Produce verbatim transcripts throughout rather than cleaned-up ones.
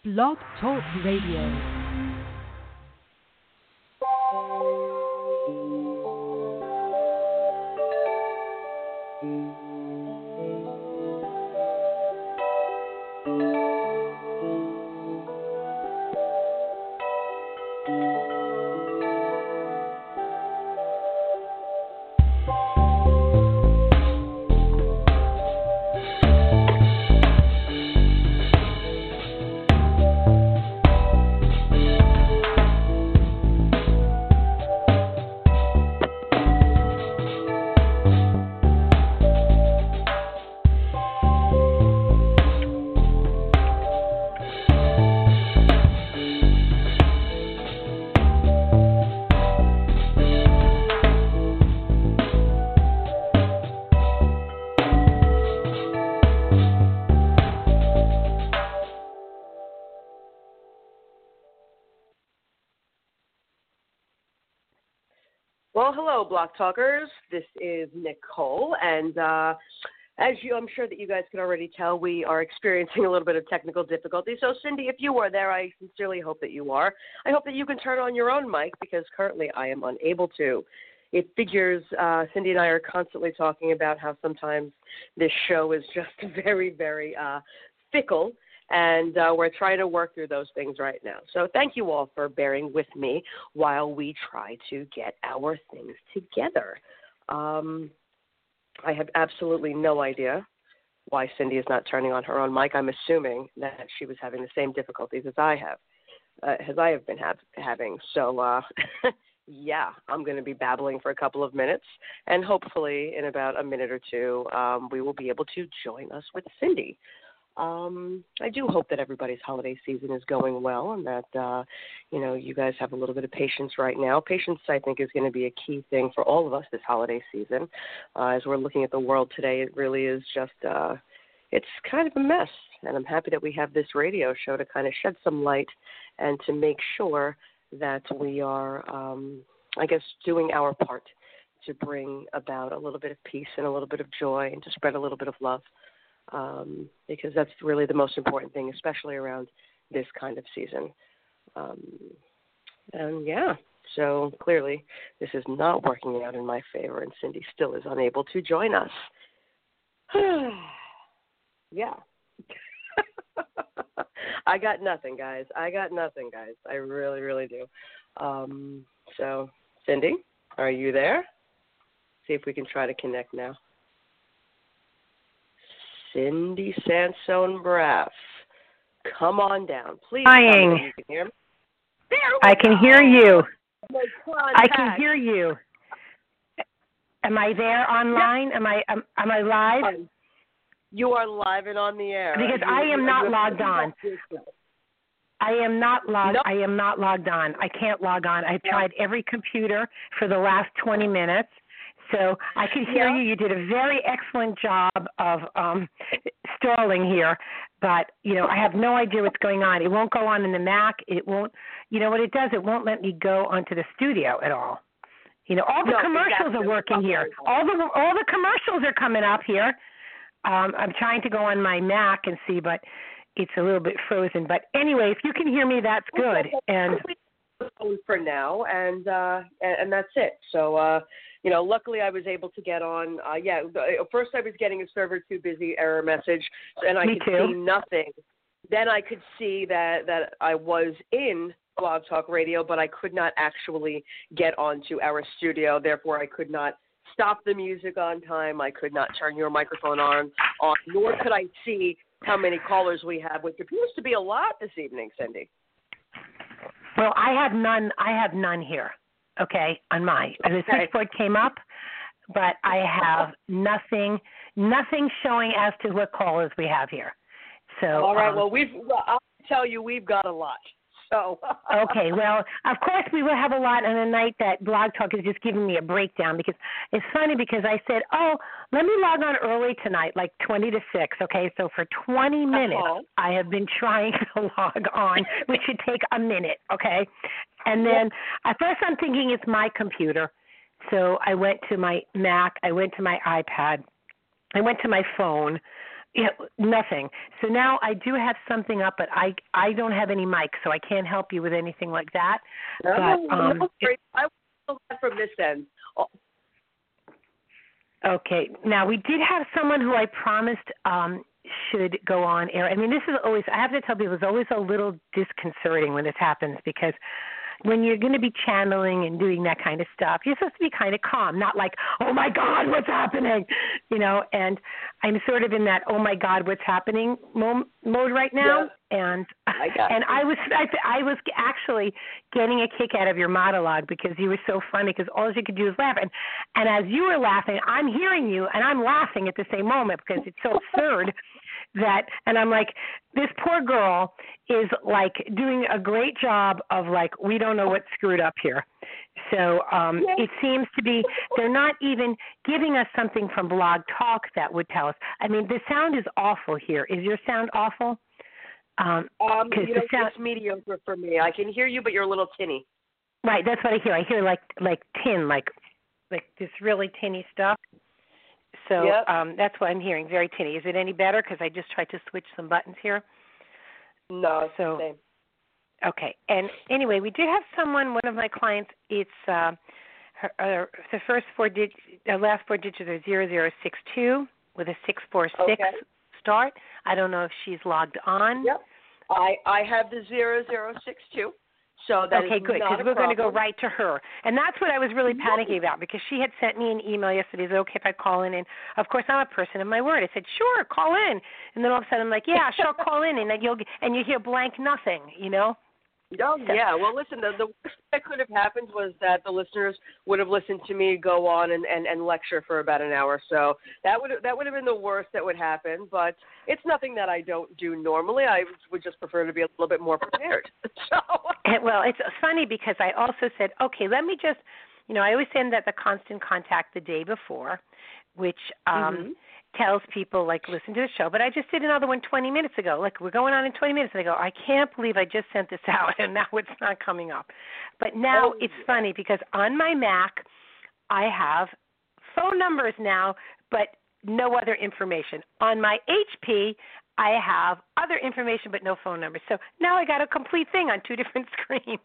Blog Talk Radio. Well, hello, Block Talkers. This is Nicole, and uh, as you, I'm sure that you guys can already tell, we are experiencing a little bit of technical difficulty. So, Cindy, if you are there, I sincerely hope that you are. I hope that you can turn on your own mic because currently I am unable to. It figures uh, Cindy and I are constantly talking about how sometimes this show is just very, very uh, fickle. And uh, we're trying to work through those things right now. So thank you all for bearing with me while we try to get our things together. Um, I have absolutely no idea why Cindy is not turning on her own mic. I'm assuming that she was having the same difficulties as I have, uh, as I have been have, having. So, uh, yeah, I'm going to be babbling for a couple of minutes, and hopefully in about a minute or two, um, we will be able to join us with Cindy. Um, I do hope that everybody's holiday season is going well and that, uh, you know, you guys have a little bit of patience right now. Patience, I think, is going to be a key thing for all of us this holiday season. Uh, as we're looking at the world today, it really is just, uh, it's kind of a mess. And I'm happy that we have this radio show to kind of shed some light and to make sure that we are, um, I guess, doing our part to bring about a little bit of peace and a little bit of joy and to spread a little bit of love. Um, because that's really the most important thing, especially around this kind of season. Um, and, yeah, so clearly this is not working out in my favor, and Cindy still is unable to join us. Yeah. I got nothing, guys. I got nothing, guys. I really, really do. Um, so, Cindy, are you there? See if we can try to connect now. Cindy Sansone Braff, come on down, please. Trying. You can hear me. There we I can go. hear you. No I can hear you. Am I there online? Yep. Am I am, am I live? You are live and on the air. Because you, I am not you, logged on. I am not logged. Nope. I am not logged on. I can't log on. I've yep. tried every computer for the last twenty minutes. So I can hear yeah. you. You did a very excellent job of um, stalling here, but, you know, I have no idea what's going on. It won't go on in the Mac. It won't, you know what it does? It won't let me go onto the studio at all. You know, all the no, commercials exactly. are working here. All the all the commercials are coming up here. Um, I'm trying to go on my Mac and see, but it's a little bit frozen. But anyway, if you can hear me, that's good. And for now, and uh, and, and that's it. So. Uh, You know, luckily I was able to get on. Uh, yeah, first I was getting a server too busy error message, and I Me could too. see nothing. Then I could see that, that I was in Blog Talk Radio, but I could not actually get onto our studio. Therefore, I could not stop the music on time. I could not turn your microphone on, on nor could I see how many callers we have, which appears to be a lot this evening, Cindy. Well, I have none. I have none here. Okay, on my the switchboard came up, but I have nothing, nothing showing as to what callers we have here. So all right, um, well we've well, I'll tell you we've got a lot. So okay, well of course we will have a lot on the night that Blog Talk is just giving me a breakdown because it's funny because I said, oh, let me log on early tonight, like twenty to six. Okay, so for twenty minutes uh-huh. I have been trying to log on, which should take a minute. Okay. And then at first I'm thinking it's my computer. So I went to my Mac, I went to my iPad, I went to my phone, Yeah, nothing. So now I do have something up, but I I don't have any mic, so I can't help you with anything like that. No, but, um, no, it, I will from this end. Oh. Okay. Now we did have someone who I promised um, should go on air. I mean, this is always, I have to tell people, it's always a little disconcerting when this happens because when you're going to be channeling and doing that kind of stuff, you're supposed to be kind of calm, not like, oh my God, what's happening? You know, and I'm sort of in that, oh my God, what's happening mo- mode right now. Yeah. And I and I was I, I was actually getting a kick out of your monologue because you were so funny because all you could do is laugh. And, and as you were laughing, I'm hearing you and I'm laughing at the same moment because it's so absurd. That and I'm like, this poor girl is like doing a great job of like, we don't know what screwed up here. So um, it seems to be they're not even giving us something from Blog Talk that would tell us. I mean, the sound is awful here. Is your sound awful? Um, um, you know, sound, it's mediocre for me. I can hear you, but you're a little tinny. Right, that's what I hear. I hear like like tin, like like this really tinny stuff. So yep. um, that's what I'm hearing, very tinny. Is it any better? Because I just tried to switch some buttons here. No, it's so, the same. Okay. And anyway, we did have someone, one of my clients, it's uh, her, uh, the first four digits, the last four digits are zero zero six two with a six four six okay. start. I don't know if she's logged on. Yep. I, I have the zero zero six two. So that okay, is good, because we're going to go right to her. And that's what I was really panicking about, because she had sent me an email yesterday. Is it okay if I call in? And, of course, I'm a person of my word. I said, sure, call in. And then all of a sudden I'm like, yeah, sure, call in. And, you'll, and you hear blank nothing, you know? Oh, yeah. Well, listen, the, the worst that could have happened was that the listeners would have listened to me go on and, and, and lecture for about an hour. So that would that would have been the worst that would happen. But it's nothing that I don't do normally. I would just prefer to be a little bit more prepared. So. Well, it's funny because I also said, okay, let me just, you know, I always send that the constant contact the day before, which um, mm-hmm. tells people, like, listen to the show. But I just did another one twenty minutes ago. Like, we're going on in twenty minutes. And I go, I can't believe I just sent this out, and now it's not coming up. But now oh, it's yeah. funny because on my Mac, I have phone numbers now, but no other information. On my H P, I have other information but no phone numbers. So now I got a complete thing on two different screens.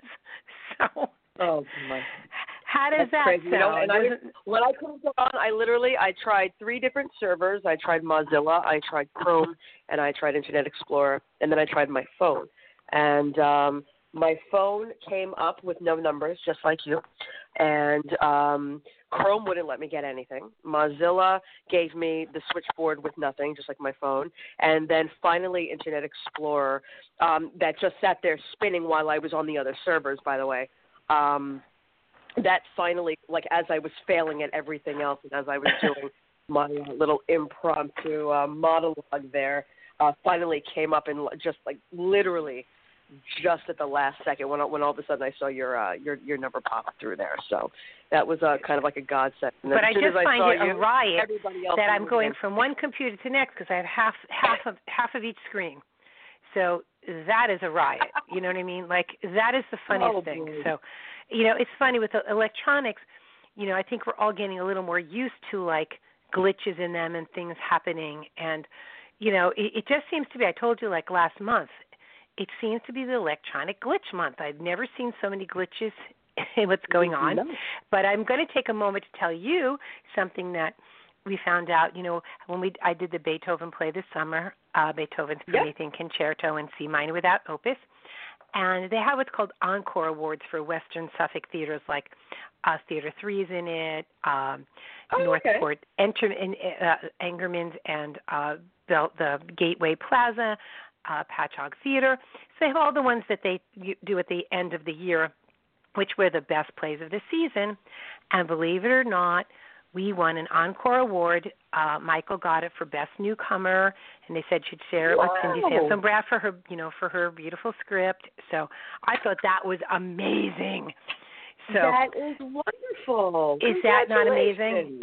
So oh my. How does That's that crazy. sound? You know, and I, when I couldn't go on, I literally, I tried three different servers. I tried Mozilla, I tried Chrome, and I tried Internet Explorer, and then I tried my phone. And um, my phone came up with no numbers, just like you. And um, Chrome wouldn't let me get anything. Mozilla gave me the switchboard with nothing, just like my phone. And then finally Internet Explorer, um, that just sat there spinning while I was on the other servers, by the way. Um, that finally, like as I was failing at everything else and as I was doing my little impromptu uh, monologue there, uh, finally came up and just like literally just at the last second when when all of a sudden I saw your uh, your your number pop through there. So that was uh, kind of like a godsend. But I just I find it you, a riot that I'm going in. from one computer to the next because I have half half of half of each screen. So that is a riot. You know what I mean? Like that is the funniest oh, thing. boy. So, you know, it's funny with the electronics. You know, I think we're all getting a little more used to like glitches in them and things happening. And you know, it, it just seems to be. I told you like last month. It seems to be the electronic glitch month. I've never seen so many glitches in what's going on. No. But I'm going to take a moment to tell you something that we found out. You know, when we I did the Beethoven play this summer, uh, Beethoven's yep. Promethean Concerto in C minor without opus, and they have what's called Encore Awards for Western Suffolk theaters, like uh, Theater Three's in it, um, oh, Northport okay. Enter, in, uh, Engerman's, and uh, the, the Gateway Plaza. Uh, Patchogue Theater. So they have all the ones that they do at the end of the year, which were the best plays of the season. And believe it or not, we won an Encore Award. Uh, Michael got it for Best Newcomer, and they said she'd share it wow. with Cindy Sampson Braff for her, you know, for her beautiful script. So I thought that was amazing. So that is wonderful. Is that not amazing?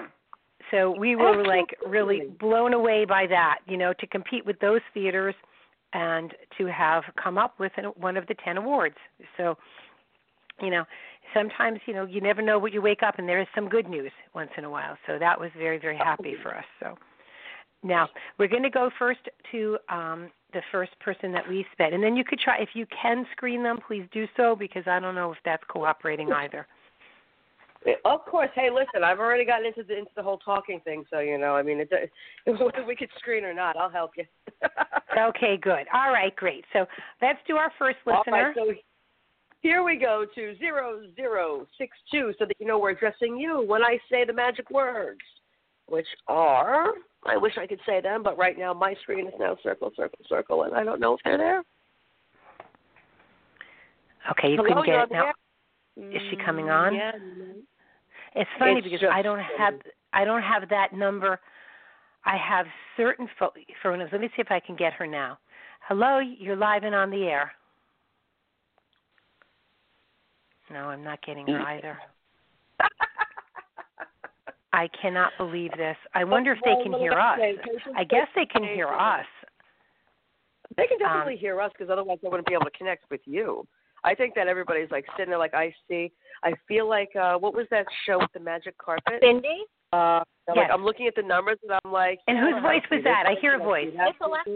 So we were Absolutely. like really blown away by that, you know, to compete with those theaters and to have come up with an, one of the ten awards. So, you know, sometimes, you know, you never know what you wake up and there is some good news once in a while. So that was very, very happy for us. So Now, we're going to go first to um, the first person that we spent. And then you could try, if you can screen them, please do so, because I don't know if that's cooperating either. Of course. Hey, listen, I've already gotten into the into the whole talking thing, so, you know, I mean, it, whether we could screen or not, I'll help you. Okay, good. All right, great. So let's do our first listener. All right, so here we go to zero zero six two, so that you know we're addressing you when I say the magic words, which are, I wish I could say them, but right now my screen is now circle, circle, circle, and I don't know if they're there. Okay, you Hello, couldn't get you're it now. there? Is she coming on? Yeah. It's funny It's because just I don't have I don't have that number. I have certain pho- photos. Let me see if I can get her now. Hello, you're live and on the air. No, I'm not getting her either. I cannot believe this. I wonder if they can hear us. I guess they can hear us. They can definitely Um, hear us, because otherwise they wouldn't be able to connect with you. I think that everybody's like sitting there like I see. I feel like, uh, what was that show with the magic carpet? Cindy? Uh, Yes. like I'm looking at the numbers and I'm like. And whose voice was that? I hear a voice. It's Alexa.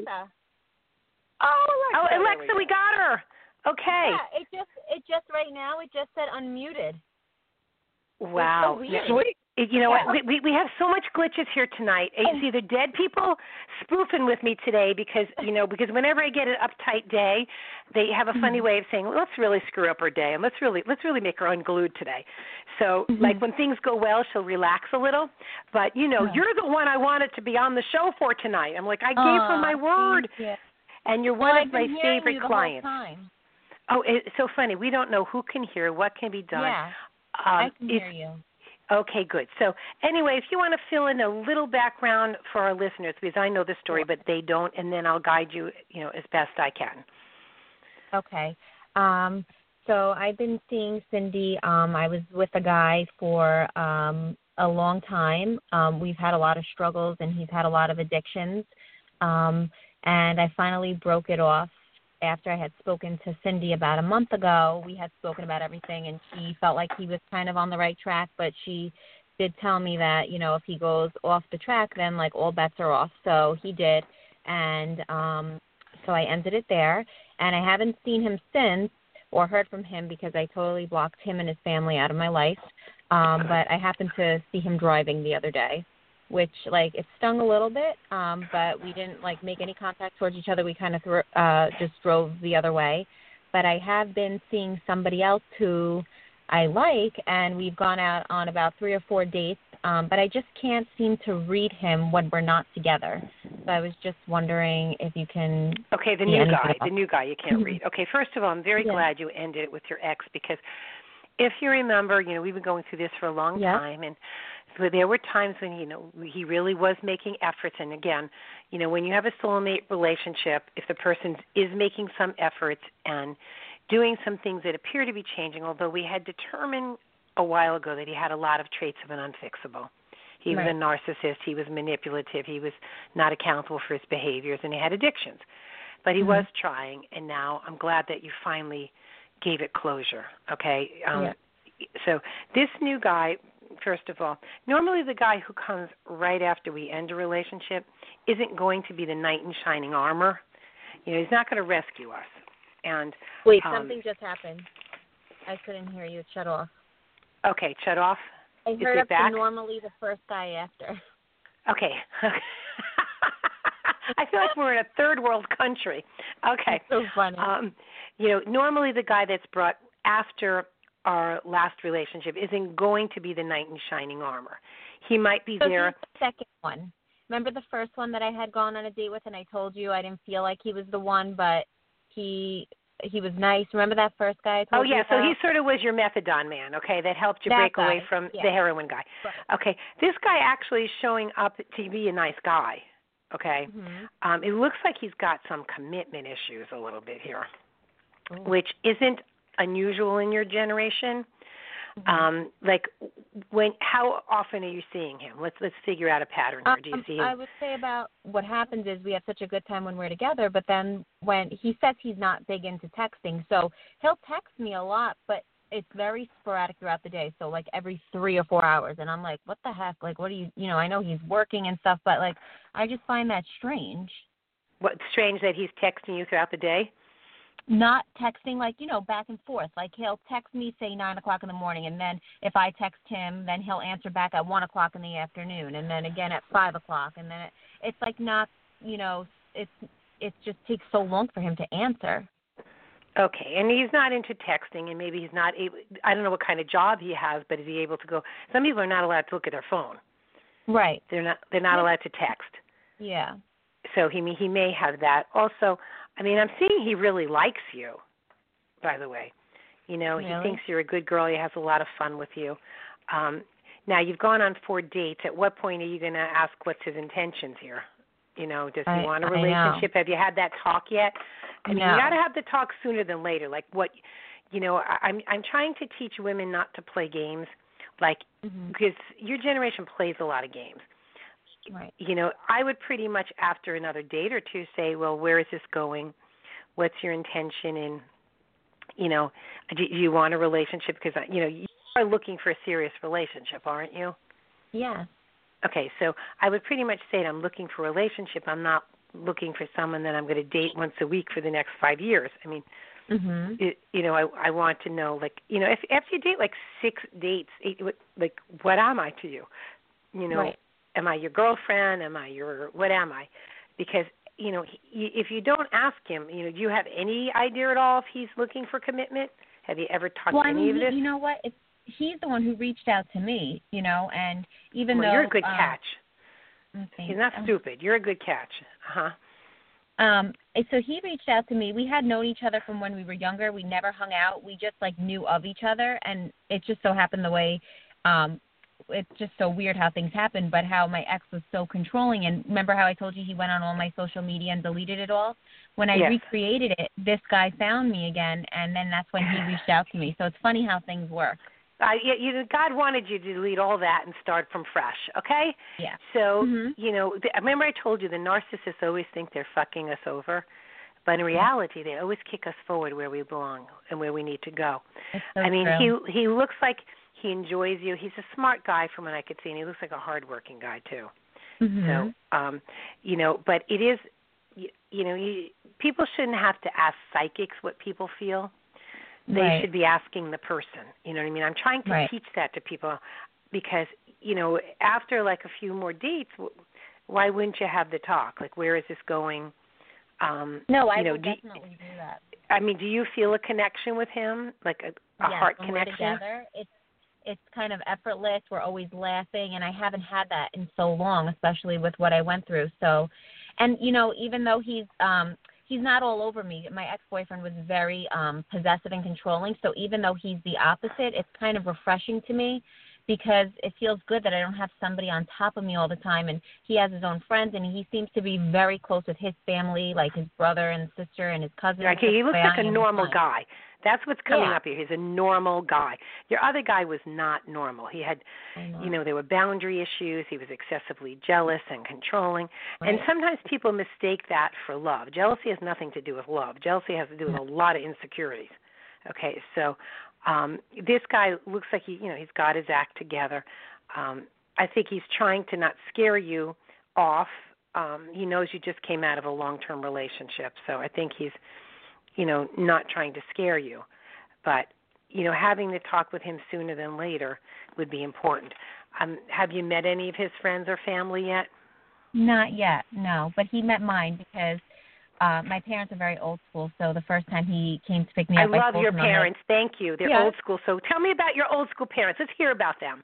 Oh, Alexa. Oh, there Alexa, we we go. got her. Okay. Yeah, it just it just right now it just said unmuted. Wow. It's so weird. Sweet. It- You know what? We, we we have so much glitches here tonight. It's either dead people spoofing with me today because you know because whenever I get an uptight day, they have a funny way of saying, well, let's really screw up her day and let's really let's really make her unglued today. So Mm-hmm. like when things go well, she'll relax a little. But you know, Yeah. you're the one I wanted to be on the show for tonight. I'm like, I gave her my word, Yeah. and you're Well, one I've of my been hearing favorite you the clients. Whole time. Oh, it's so funny. We don't know who can hear, what can be done. Yeah, um, I can it's, hear you. Okay, good. So anyway, if you want to fill in a little background for our listeners, because I know the story, but they don't, and then I'll guide you, you know, as best I can. Okay. Um, so I've been seeing Cindy. Um, I was with a guy for um, a long time. Um, we've had a lot of struggles, and he's had a lot of addictions. Um, and I finally broke it off after I had spoken to Cindy about a month ago. We had spoken about everything, and she felt like he was kind of on the right track, but she did tell me that, you know, if he goes off the track, then, like, all bets are off. So he did, and um, so I ended it there, and I haven't seen him since or heard from him because I totally blocked him and his family out of my life, um, but I happened to see him driving the other day, which, like, it stung a little bit, um, but we didn't, like, make any contact towards each other. We kind of th- uh, just drove the other way. But I have been seeing somebody else who I like, and we've gone out on about three or four dates, um, but I just can't seem to read him when we're not together. So I was just wondering if you can... Okay, the see new anything guy, about- the new guy you can't Mhm. read. Okay, first of all, I'm very Yeah. glad you ended it with your ex because if you remember, you know, we've been going through this for a long Yeah. time, and so there were times when, you know, he really was making efforts. And again, you know, when you have a soulmate relationship, if the person is making some efforts and doing some things that appear to be changing, although we had determined a while ago that he had a lot of traits of an unfixable. He was Right. a narcissist. He was manipulative. He was not accountable for his behaviors, and he had addictions. But he Mhm. was trying, and now I'm glad that you finally gave it closure, okay? Um, Yeah. So this new guy, first of all, normally the guy who comes right after we end a relationship isn't going to be the knight in shining armor. You know, he's not going to rescue us. And Wait, um, something just happened. I couldn't hear you. It shut off. okay, shut off. I Is heard it up back? to normally the first guy after. Okay. I feel like we're in a third world country. Okay. That's so funny. Um, you know, normally the guy that's brought after our last relationship isn't going to be the knight in shining armor. He might be so there. he's the second one. Remember the first one that I had gone on a date with, and I told you I didn't feel like he was the one, but he he was nice. Remember that first guy I Oh, told you yeah, so about? he sort of was your methadone man, okay, that helped you That break away guy, from yeah. the heroin guy. Right. Okay, this guy actually is showing up to be a nice guy, okay? Mhm. Um, it looks like he's got some commitment issues a little bit here, Ooh. which isn't unusual in your generation. Mhm. Um, like, when? How often are you seeing him? Let's let's figure out a pattern here. Do you Um, see him? I would say about what happens is we have such a good time when we're together, but then when he says he's not big into texting, so he'll text me a lot, but it's very sporadic throughout the day. So like every three or four hours, and I'm like, what the heck? Like, what do you, you know? I know he's working and stuff, but like, I just find that strange. What strange that he's texting you throughout the day? Not texting, like, you know, back and forth. Like, he'll text me, say, nine o'clock in the morning, and then if I text him, then he'll answer back at one o'clock in the afternoon, and then again at five o'clock, and then it, it's, like, not, you know, it's it just takes so long for him to answer. Okay, and he's not into texting, and maybe he's not able, I don't know what kind of job he has, but is he able to go, some people are not allowed to look at their phone. Right. They're not, they're not allowed to text. Yeah. So he he may have that. Also, I mean, I'm seeing he really likes you, by the way. You know, really? He thinks you're a good girl. He has a lot of fun with you. Um, now, you've gone on four dates. At what point are you going to ask what's his intentions here? You know, does he I, want a I relationship? know. Have you had that talk yet? I mean, no. you got to have the talk sooner than later. Like what, you know, I, I'm I'm trying to teach women not to play games, like mm-hmm. because your generation plays a lot of games. Right. You know, I would pretty much after another date or two say, well, where is this going? What's your intention? And, you know, do, do you want a relationship? Because, you know, you are looking for a serious relationship, aren't you? Yeah. Okay, so I would pretty much say that I'm looking for a relationship. I'm not looking for someone that I'm going to date once a week for the next five years. I mean, mm-hmm. it, you know, I, I want to know, like, you know, if after you date like six dates, eight, like, what am I to you? You know, right. Am I your girlfriend? Am I your, what am I? Because, you know, he, if you don't ask him, you know, do you have any idea at all if he's looking for commitment? Have you ever talked well, to I any mean, of this? You know what? It's, he's the one who reached out to me, you know, and even well, though. You're a good um, catch. He's not stupid. You're a good catch. Uh-huh. Um, so he reached out to me. We had known each other from when we were younger. We never hung out. We just, like, knew of each other, and it just so happened the way um, – it's just so weird how things happen, but how my ex was so controlling. And remember how I told you he went on all my social media and deleted it all? When I yes. recreated it, this guy found me again, and then that's when he reached out to me. So it's funny how things work. Uh, you, you, God wanted you to delete all that and start from fresh, okay? Yeah. So, mm-hmm. you know, the, remember I told you the narcissists always think they're fucking us over, but in reality they always kick us forward where we belong and where we need to go. It's so I mean, true. he he looks like he enjoys you. He's a smart guy from what I could see, and he looks like a hard-working guy too. Mm-hmm. So, um, you know, but it is, you, you know, you, people shouldn't have to ask psychics what people feel. They right. should be asking the person. You know what I mean? I'm trying to right. teach that to people because, you know, after like a few more dates, why wouldn't you have the talk? Like, where is this going? Um, no, I you know, will do, definitely do that. I mean, do you feel a connection with him, like a, a yes, heart when connection? We're together, it's it's kind of effortless. We're always laughing, and I haven't had that in so long, especially with what I went through. So, and you know, even though he's um, he's not all over me, my ex-boyfriend was very um, possessive and controlling. So even though he's the opposite, it's kind of refreshing to me because it feels good that I don't have somebody on top of me all the time. And he has his own friends, and he seems to be very close with his family, like his brother and sister and his cousins. Okay, he looks like a normal guy. That's what's coming yeah. up here. He's a normal guy. Your other guy was not normal. He had, know. you know, there were boundary issues. He was excessively jealous and controlling. Right. And sometimes people mistake that for love. Jealousy has nothing to do with love. Jealousy has to do with a lot of insecurities. Okay, so um, this guy looks like he, you know, he's got his act together. Um, I think he's trying to not scare you off. Um, he knows you just came out of a long-term relationship, so I think he's, you know, not trying to scare you. But, you know, having the talk with him sooner than later would be important. Um, have you met any of his friends or family yet? Not yet, no. But he met mine because uh, my parents are very old school. So the first time he came to pick me I up, love I told your him parents. Thank you. They're yeah. old school. So tell me about your old school parents. Let's hear about them.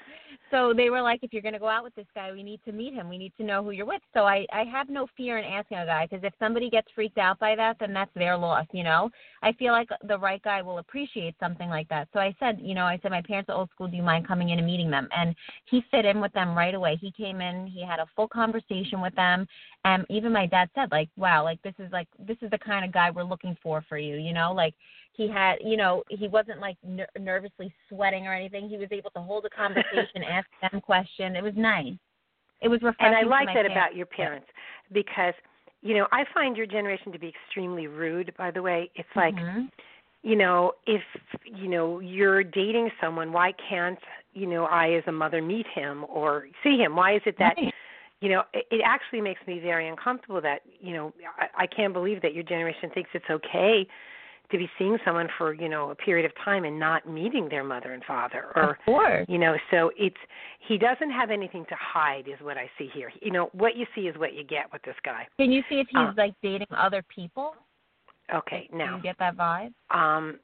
So they were like, if you're going to go out with this guy, we need to meet him. We need to know who you're with. So I, I have no fear in asking a guy because if somebody gets freaked out by that, then that's their loss, you know. I feel like the right guy will appreciate something like that. So I said, you know, I said, my parents are old school. Do you mind coming in and meeting them? And he fit in with them right away. He came in. He had a full conversation with them. And even my dad said, like, wow, like this is like this is the kind of guy we're looking for for you, you know, like he had, you know, he wasn't like ner- nervously sweating or anything. He was able to hold a conversation, ask them questions. It was nice. It was refreshing. And I like that parents. about your parents because, you know, I find your generation to be extremely rude, by the way. It's like, mm-hmm. you know, if, you know, you're dating someone, why can't, you know, I as a mother meet him or see him? Why is it that, right. you know, it, it actually makes me very uncomfortable that, you know, I, I can't believe that your generation thinks it's okay to be seeing someone for, you know, a period of time and not meeting their mother and father. Or, of course. You know, so it's, he doesn't have anything to hide is what I see here. You know, what you see is what you get with this guy. Can you see if he's, um, like, dating other people? Okay, now. Can you get that vibe? Um,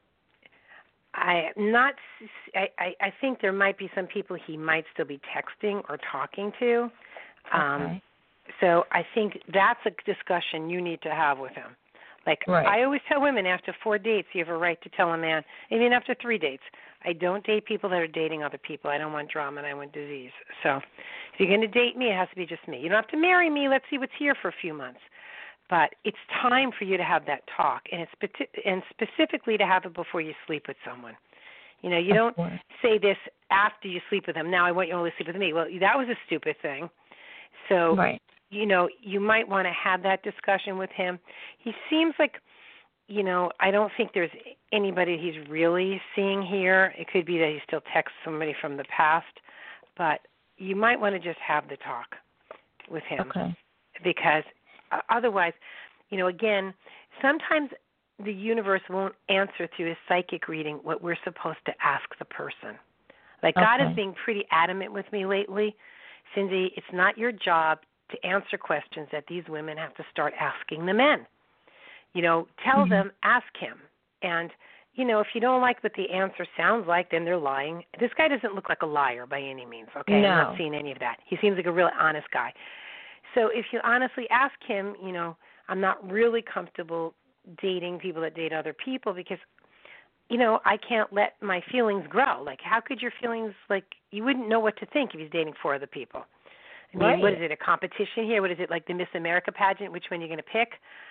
I not. I, I, I think there might be some people he might still be texting or talking to. Um, okay. So I think that's a discussion you need to have with him. Like right. I always tell women, after four dates, you have a right to tell a man. Even after three dates, I don't date people that are dating other people. I don't want drama and I want disease. So if you're going to date me, it has to be just me. You don't have to marry me. Let's see what's here for a few months. But it's time for you to have that talk, and it's and specifically to have it before you sleep with someone. You know, you of don't course. say this after you sleep with them. Now I want you to only sleep with me. Well, that was a stupid thing. So, right. you know, you might want to have that discussion with him. He seems like, you know, I don't think there's anybody he's really seeing here. It could be that he still texts somebody from the past, but you might want to just have the talk with him. Okay. Because uh, otherwise, you know, again, sometimes the universe won't answer through a psychic reading what we're supposed to ask the person. Like okay. God is being pretty adamant with me lately. Cindy, it's not your job to answer questions that these women have to start asking the men. You know, tell mm-hmm. them, ask him. And, you know, if you don't like what the answer sounds like, then they're lying. This guy doesn't look like a liar by any means, okay? No. I'm not seeing any of that. He seems like a real honest guy. So if you honestly ask him, you know, I'm not really comfortable dating people that date other people because, you know, I can't let my feelings grow. Like, how could your feelings, like, you wouldn't know what to think if he's dating four other people. I mean, right. what is it, a competition here? What is it, like the Miss America pageant? Which one you're going to pick?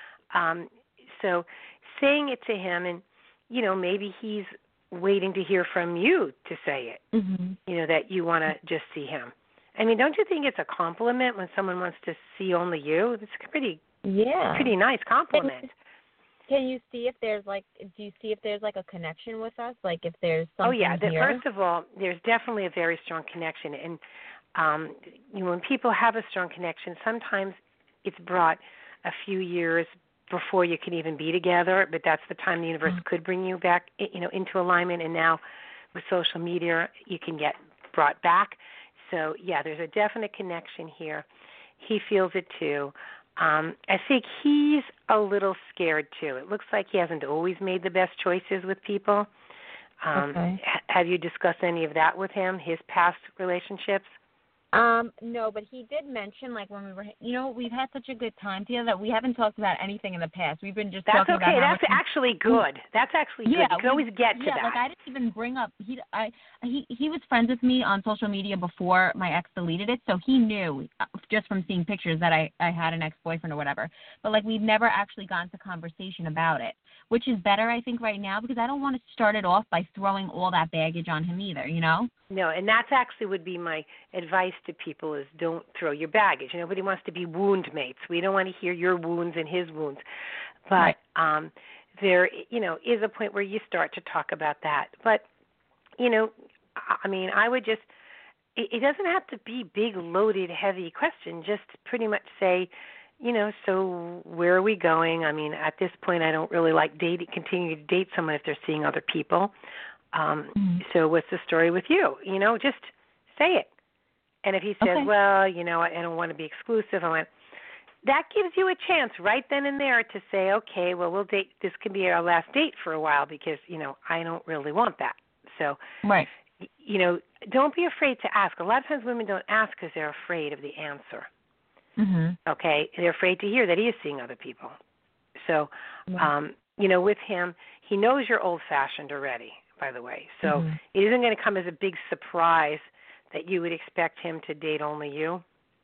Um, so saying it to him, and, you know, maybe he's waiting to hear from you to say it, mm-hmm. you know, that you want to just see him. I mean, don't you think it's a compliment when someone wants to see only you? It's a pretty, yeah. pretty nice compliment. Can you see if there's like, do you see if there's like a connection with us? Like if there's something Oh, yeah. The, here? first of all, there's definitely a very strong connection. And um, you know, when people have a strong connection, sometimes it's brought a few years before you can even be together, but that's the time the universe mm-hmm. could bring you back, you know, into alignment. And now with social media, you can get brought back. So, yeah, there's a definite connection here. He feels it, too. Um, I think he's a little scared, too. It looks like he hasn't always made the best choices with people. Um, okay. ha- have you discussed any of that with him, his past relationships? Um, no, but he did mention, like, when we were, you know, we've had such a good time together that we haven't talked about anything in the past. We've been just That's talking okay. about That's actually good. That's actually good. Yeah, you can we, always get to yeah, that. Yeah, like, I didn't even bring up, he, I, he, he was friends with me on social media before my ex deleted it, so he knew, just from seeing pictures, that I, I had an ex-boyfriend or whatever. But, like, we've never actually gone to conversation about it, which is better, I think, right now, because I don't want to start it off by throwing all that baggage on him either, you know? No, and that's actually would be my advice to people is don't throw your baggage. Nobody wants to be wound mates. We don't want to hear your wounds and his wounds. But right. um, there, you know, is a point where you start to talk about that. But, you know, I mean, I would just, it, it doesn't have to be big, loaded, heavy question. Just pretty much say, you know, so where are we going? I mean, at this point, I don't really like dating, continue to date someone if they're seeing other people. Um, mm-hmm. So what's the story with you? You know, just say it. And if he says, okay. well, you know, I don't want to be exclusive, I went, that gives you a chance right then and there to say, okay, well, we'll date. This can be our last date for a while because, you know, I don't really want that. So, right. you know, don't be afraid to ask. A lot of times women don't ask because they're afraid of the answer. Mm-hmm. Okay? They're afraid to hear that he is seeing other people. So, right. um, you know, with him, he knows you're old-fashioned already, by the way. So mm-hmm. it isn't going to come as a big surprise that you would expect him to date only you.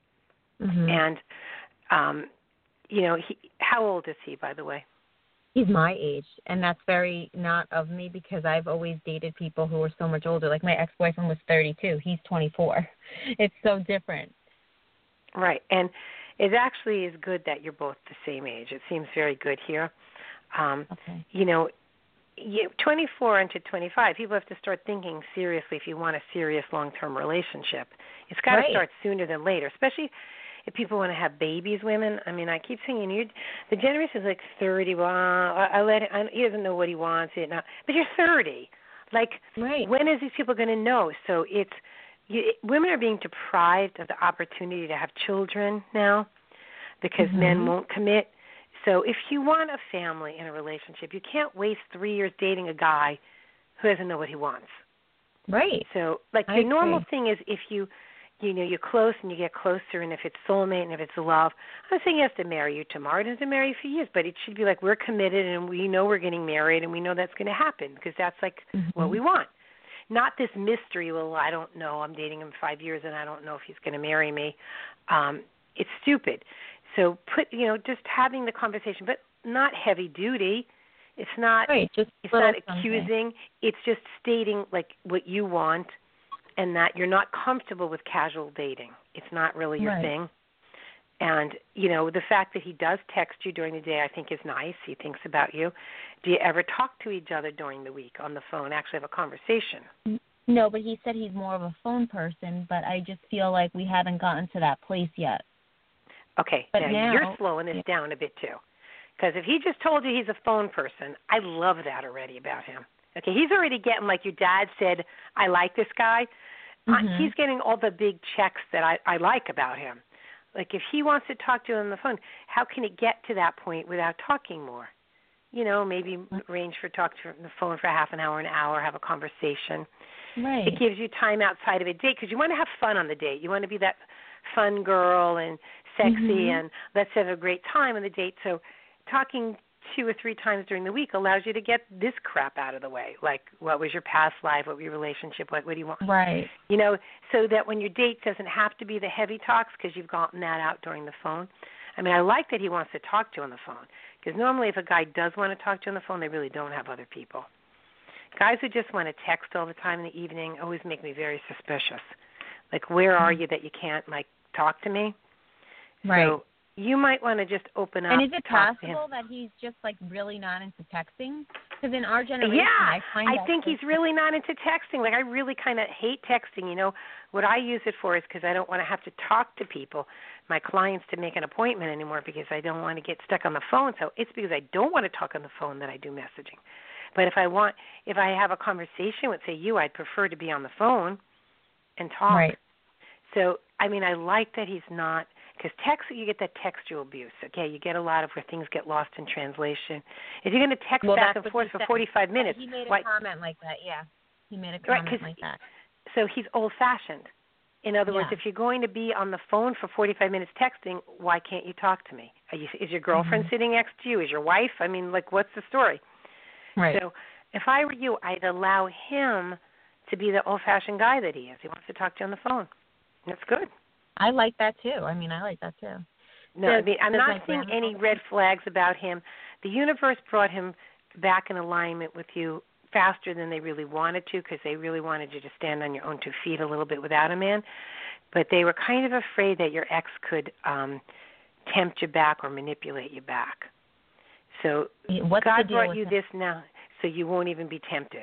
Mm-hmm. And, um, you know, he, how old is he, by the way? He's my age, and that's very not of me because I've always dated people who are so much older. Like my ex-boyfriend was thirty-two. He's twenty-four. It's so different. Right. And it actually is good that you're both the same age. It seems very good here. Um, okay. You know, you, twenty-four into twenty-five, people have to start thinking seriously if you want a serious long-term relationship. It's got to right. start sooner than later, especially if people want to have babies, women. I mean, I keep saying, you the generation is like thirty. Well, I, I let I, he doesn't know what he wants. It now, but you're thirty. Like, right. when is these people going to know? So it's you, women are being deprived of the opportunity to have children now because mm-hmm. men won't commit. So if you want a family and a relationship, you can't waste three years dating a guy who doesn't know what he wants. Right. So, like, I the normal agree. thing is if you, you know, you're close and you get closer, and if it's soulmate and if it's love, I'm not saying he has to marry you tomorrow. He doesn't marry you for years, but it should be like we're committed and we know we're getting married and we know that's going to happen because that's, like, mm-hmm. what we want. Not this mystery, well, I don't know. I'm dating him five years and I don't know if he's going to marry me. Um, it's stupid. So put, you know, just having the conversation, but not heavy duty. It's not, right, just it's not something. accusing. It's just stating, like, what you want and that you're not comfortable with casual dating. It's not really your right. thing. And, you know, the fact that he does text you during the day I think is nice. He thinks about you. Do you ever talk to each other during the week on the phone, actually have a conversation? No, but he said he's more of a phone person, but I just feel like we haven't gotten to that place yet. Okay, but now, now you're slowing this yeah. down a bit too. Because if he just told you he's a phone person, I love that already about him. Okay, he's already getting, like your dad said, I like this guy. Mm-hmm. Uh, he's getting all the big checks that I, I like about him. Like, if he wants to talk to you on the phone, how can it get to that point without talking more? You know, maybe arrange for talk to the phone for half an hour, an hour, have a conversation. Right. It gives you time outside of a date because you want to have fun on the date. You want to be that fun girl and sexy mm-hmm. and let's have a great time on the date. So talking two or three times during the week allows you to get this crap out of the way. Like, what was your past life? What was your relationship? What, what do you want? Right. You know, so that when your date doesn't have to be the heavy talks because you've gotten that out during the phone. I mean, I like that he wants to talk to you on the phone because normally if a guy does want to talk to you on the phone, they really don't have other people. Guys who just want to text all the time in the evening always make me very suspicious. Like, where are you that you can't, like, talk to me? Right. So you might want to just open up. And is it talk to possible him. that he's just, like, really not into texting? Because in our generation, yeah, I find I that think he's really not into texting. Like, I really kind of hate texting. You know, what I use it for is because I don't want to have to talk to people, my clients, to make an appointment anymore because I don't want to get stuck on the phone. So it's because I don't want to talk on the phone that I do messaging. But if I want, if I have a conversation with, say, you, I'd prefer to be on the phone and talk. Right. So, I mean, I like that he's not, because text, you get that textual abuse, okay? You get a lot of where things get lost in translation. If you're going to text well, back and forth for said. forty-five minutes. He made a why, comment like that, yeah. He made a right, comment like that. So he's old-fashioned. In other yeah. words, if you're going to be on the phone for forty-five minutes texting, why can't you talk to me? Are you, is your girlfriend mm-hmm. sitting next to you? Is your wife? I mean, like, what's the story? Right. So if I were you, I'd allow him to be the old-fashioned guy that he is. He wants to talk to you on the phone. That's good. I like that, too. I mean, I like that, too. No, does, I mean, I'm not seeing grandma... any red flags about him. The universe brought him back in alignment with you faster than they really wanted to because they really wanted you to stand on your own two feet a little bit without a man. But they were kind of afraid that your ex could um, tempt you back or manipulate you back. So What's God the deal brought with you him? this now so you won't even be tempted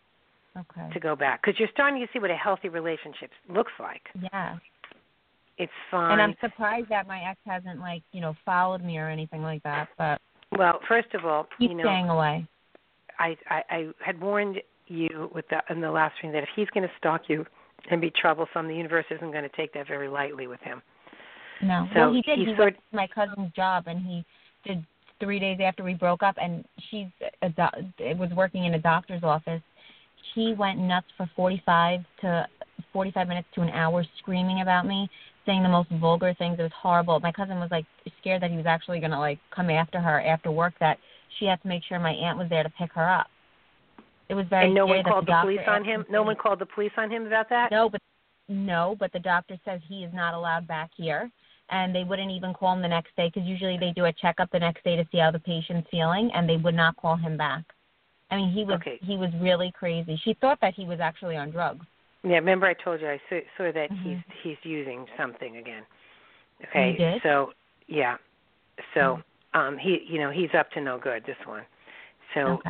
okay. to go back because you're starting to see what a healthy relationship looks like. Yeah. It's fun. And I'm surprised that my ex hasn't, like, you know, followed me or anything like that. But well, first of all, he's you know, staying away. I, I, I had warned you with the, in the last ring that if he's going to stalk you and be troublesome, the universe isn't going to take that very lightly with him. No. So well, he did. He sort went to my cousin's job, and he did three days after we broke up, and she's a do- was working in a doctor's office. She went nuts for forty-five to forty-five minutes to an hour screaming about me, saying the most vulgar things. It was horrible. My cousin was, like, scared that he was actually going to, like, come after her after work, that she had to make sure my aunt was there to pick her up. It was very And no one scary called the, the the police on him? No one called the police on him about that? No, but no, but the doctor says he is not allowed back here, and they wouldn't even call him the next day because usually they do a checkup the next day to see how the patient's feeling, and they would not call him back. I mean, he was okay. he was really crazy. She thought that he was actually on drugs. Yeah, remember I told you I saw, saw that mm-hmm. he's he's using something again. Okay, you did? so yeah, so mm-hmm. um, he you know he's up to no good. This one, so okay.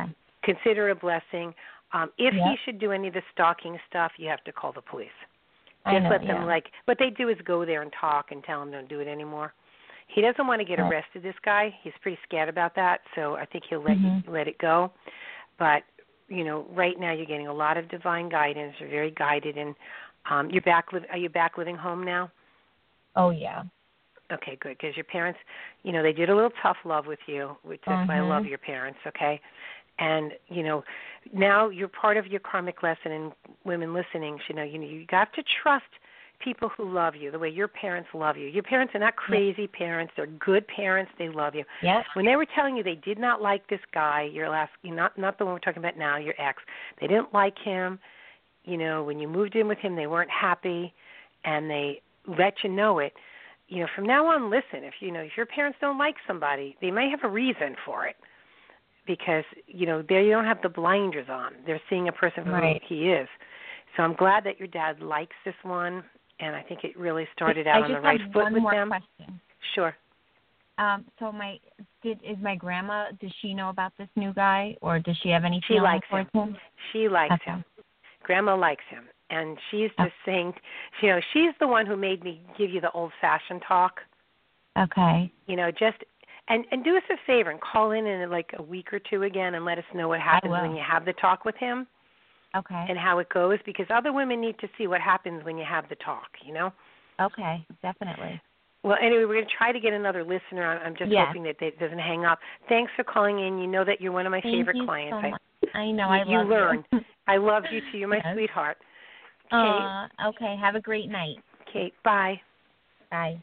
consider it a blessing. Um, if Yep. he should do any of the stalking stuff, you have to call the police. I Just know, let them, yeah. like, what they do is go there and talk and tell him don't do it anymore. He doesn't want to get Right. arrested, this guy. He's pretty scared about that, so I think he'll let Mhm. you, let it go. But, you know, right now you're getting a lot of divine guidance. You're very guided, and um, you're back. Li- are you back living home now? Oh, yeah. Okay, good, because your parents, you know, they did a little tough love with you, which that's why I love Mhm. your parents, okay? And, you know, now you're part of your karmic lesson, and women listening should know, you know, you got to trust people who love you the way your parents love you. Your parents are not crazy yep. parents. They're good parents. They love you. Yep. When they were telling you they did not like this guy, your last, not not the one we're talking about now, your ex, they didn't like him. You know, when you moved in with him, they weren't happy, and they let you know it. You know, from now on, listen. If you know, if your parents don't like somebody, they may have a reason for it, because you know they don't have the blinders on. They're seeing a person for right. who he is. So I'm glad that your dad likes this one, and I think it really started out on the right foot with them. I just have one more question. Sure. Um, so my did is my grandma? Does she know about this new guy, or does she have any she feeling likes towards him? him? She likes okay. him. Grandma likes him, and she's just okay. saying, you know, she's the one who made me give you the old-fashioned talk. Okay. You know, just and and do us a favor and call in in like a week or two again, and let us know what happens when you have the talk with him. Okay. And how it goes, because other women need to see what happens when you have the talk, you know? Okay, definitely. Well, anyway, we're going to try to get another listener on. I'm just yes. hoping that it doesn't hang up. Thanks for calling in. You know that you're one of my Thank favorite you clients. So much. I, I know, you, I love you. learn. you. I love you, too. You're my yes. sweetheart. Uh, okay, have a great night. Kate, bye. Bye.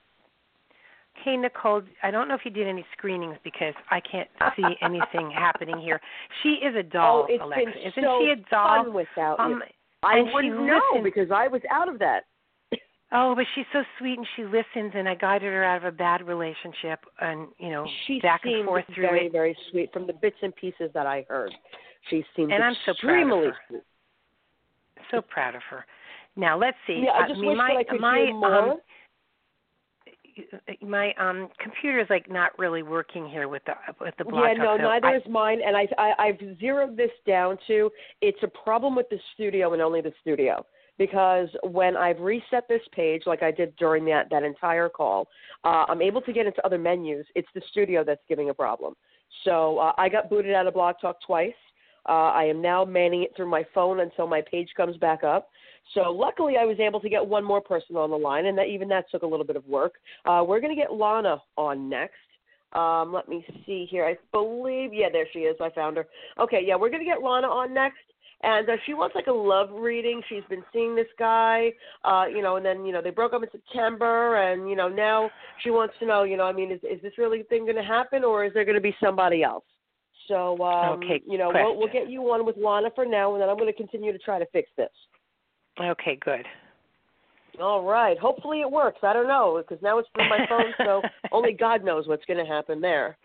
Okay, Nicole, I don't know if you did any screenings because I can't see anything happening here. She is a doll, oh, it's Alexa. been Isn't so she a doll? fun without um, you. I and wouldn't she know listens. because I was out of that. Oh, but she's so sweet, and she listens, and I guided her out of a bad relationship, and, you know, she back and forth through very, it. Very, very sweet from the bits and pieces that I heard. She seemed and I'm so proud extremely of her. sweet. So proud of her. Now, let's see. Yeah, I just uh, I mean, wish my, that I could my, hear more. Um, my um computer is like not really working here with the with the blog yeah talk, no so neither I, is mine, and I, I I've zeroed this down to it's a problem with the studio and only the studio, because when I've reset this page like I did during that that entire call, uh, I'm able to get into other menus. It's the studio that's giving a problem. So uh, I got booted out of Blog Talk twice. Uh, I am now manning it through my phone until my page comes back up. So luckily I was able to get one more person on the line, and that even that took a little bit of work. Uh, we're going to get Lana on next. Um, let me see here. I believe, yeah, there she is. I found her. Okay, yeah, we're going to get Lana on next. And uh, she wants like a love reading. She's been seeing this guy, uh, you know, and then, you know, they broke up in September, and, you know, now she wants to know, you know, I mean, is, is this really thing going to happen, or is there going to be somebody else? So, um, okay, you know, we'll, we'll get you on with Lana for now, and then I'm going to continue to try to fix this. Okay, good. All right. Hopefully it works. I don't know, because now it's through my phone, so only God knows what's going to happen there.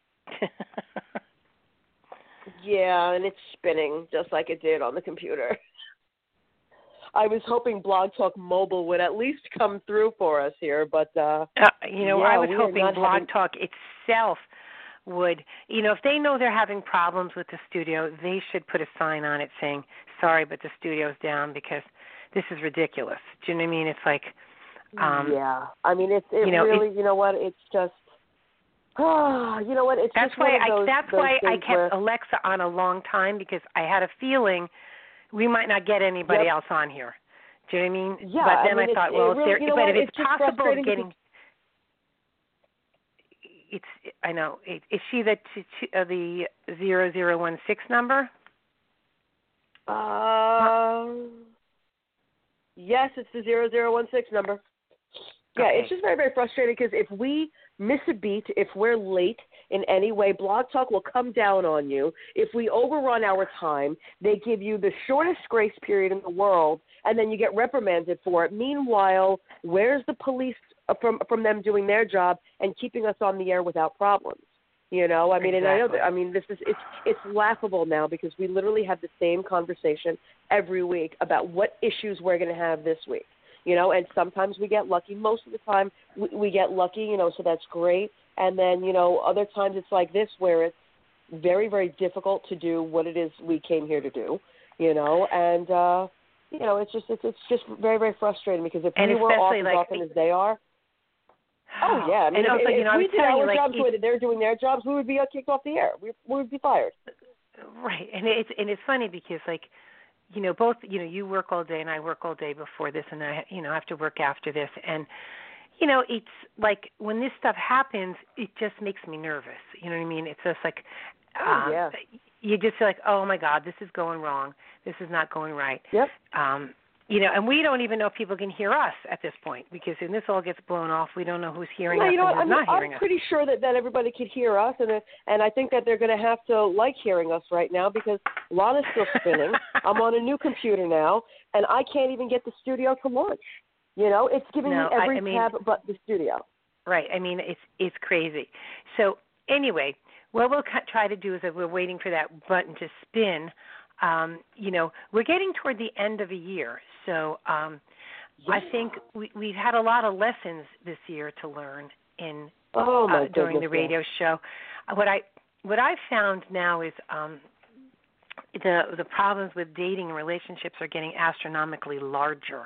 Yeah, and it's spinning just like it did on the computer. I was hoping Blog Talk Mobile would at least come through for us here, but uh, uh, you know, yeah, I was we hoping are not Blog having... Talk itself would, you know, if they know they're having problems with the studio, they should put a sign on it saying, "Sorry, but the studio's down because this is ridiculous." Do you know what I mean? It's like, um, yeah. I mean, it's it you know, really, it, you know what? It's just. Oh, you know what? It's that's just why one of I those, that's those why I things kept where... Alexa on a long time, because I had a feeling we might not get anybody yep. else on here. Do you know what I mean? Yeah, but then I, mean, I thought, it, well, it really, if, there, you know but what? if it's, it's possible of getting, because... it's I know. Is she the t- t- uh, the zero zero one six number? Uh, yes, it's the zero zero one six number. Yeah, okay. It's just very, very frustrating, because if we miss a beat, if we're late in any way, Blog Talk will come down on you. If we overrun our time, they give you the shortest grace period in the world, and then you get reprimanded for it. Meanwhile, where's the police from from them doing their job and keeping us on the air without problems? You know, I mean, exactly. and I know that, I mean, this is it's it's laughable now, because we literally have the same conversation every week about what issues we're going to have this week. You know, and sometimes we get lucky. Most of the time we, we get lucky, you know, so that's great. And then, you know, other times it's like this, where it's, very, very difficult to do what it is we came here to do, you know, and, uh, you know, it's just it's, it's just very, very frustrating because if and we were off as like, often as they are, oh, yeah. I mean, and if, also, if you know, we I was did telling our you, like, jobs the way that they're doing their jobs, we would be uh, kicked off the air. We, we would be fired. Right, and it's and it's funny because, like, you know, both, you know, you work all day and I work all day before this, and I, you know, have to work after this, and you know, it's like when this stuff happens, it just makes me nervous. You know what I mean? It's just like, oh, um, yeah. you just feel like, oh my God, this is going wrong. This is not going right. Yep. Um, you know, and we don't even know if people can hear us at this point because when this all gets blown off, we don't know who's hearing no, us you know and what? who's I mean, not hearing I'm us. pretty sure that, that everybody could hear us, and and I think that they're going to have to like hearing us right now because Lana's still spinning. I'm on a new computer now, and I can't even get the studio to launch. You know, it's giving no, me every I, I mean, tab but the studio. Right. I mean, it's it's crazy. So anyway, what we'll try to do is that we're waiting for that button to spin. Um, you know, we're getting toward the end of a year, so um, yeah. I think we, we've had a lot of lessons this year to learn in oh, my uh, during goodness, the radio yeah. show. What I what I've found now is um, the the problems with dating and relationships are getting astronomically larger,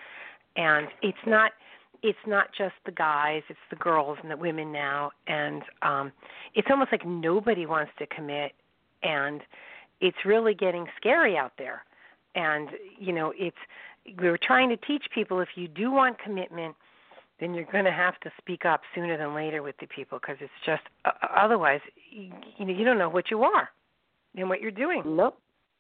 and it's not. It's not just the guys, it's the girls and the women now, and um, it's almost like nobody wants to commit, and it's really getting scary out there. And, you know, it's we're trying to teach people if you do want commitment, then you're going to have to speak up sooner than later with the people because it's just, uh, otherwise, you, you know, you don't know what you are and what you're doing. Nope.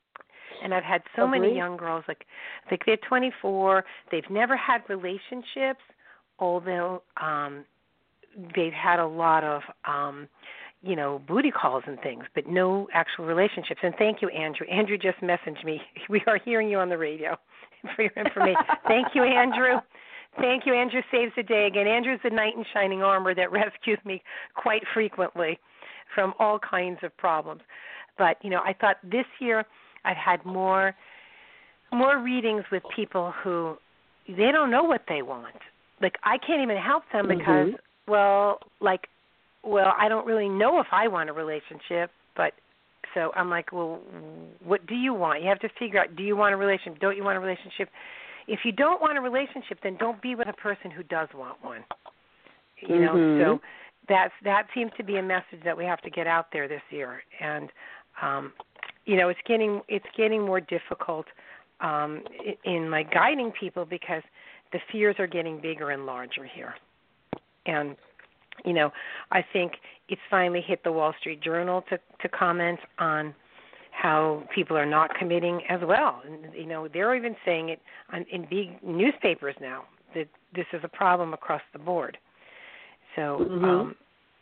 And I've had so Agreed. many young girls, like, like they're twenty-four, they've never had relationships, although um, they've had a lot of, um, you know, booty calls and things, but no actual relationships. And thank you, Andrew. Andrew just messaged me. We are hearing you on the radio for your information. Thank you, Andrew. Thank you. Andrew saves the day again. Andrew's the knight in shining armor that rescues me quite frequently from all kinds of problems. But, you know, I thought this year I've had more more readings with people who they don't know what they want. Like, I can't even help them because, mm-hmm. well, like, well, I don't really know if I want a relationship, but so I'm like, well, what do you want? You have to figure out, do you want a relationship? Don't you want a relationship? If you don't want a relationship, then don't be with a person who does want one. You know, mm-hmm. so that's that seems to be a message that we have to get out there this year. And, um, you know, it's getting it's getting more difficult um, in like guiding people because the fears are getting bigger and larger here. And, you know, I think it's finally hit the Wall Street Journal to, to comment on how people are not committing as well. And, you know, they're even saying it on, in big newspapers now that this is a problem across the board. So, mm-hmm. um,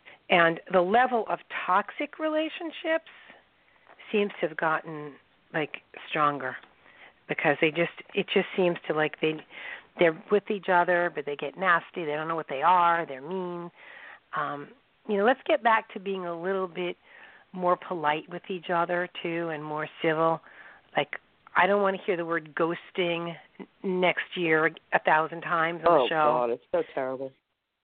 and the level of toxic relationships seems to have gotten, like, stronger because they just, it just seems to, like, they... They're with each other, but they get nasty. They don't know what they are. They're mean. Um, you know, let's get back to being a little bit more polite with each other, too, and more civil. Like, I don't want to hear the word ghosting next year a thousand times on oh, the show. Oh, God, it's so terrible.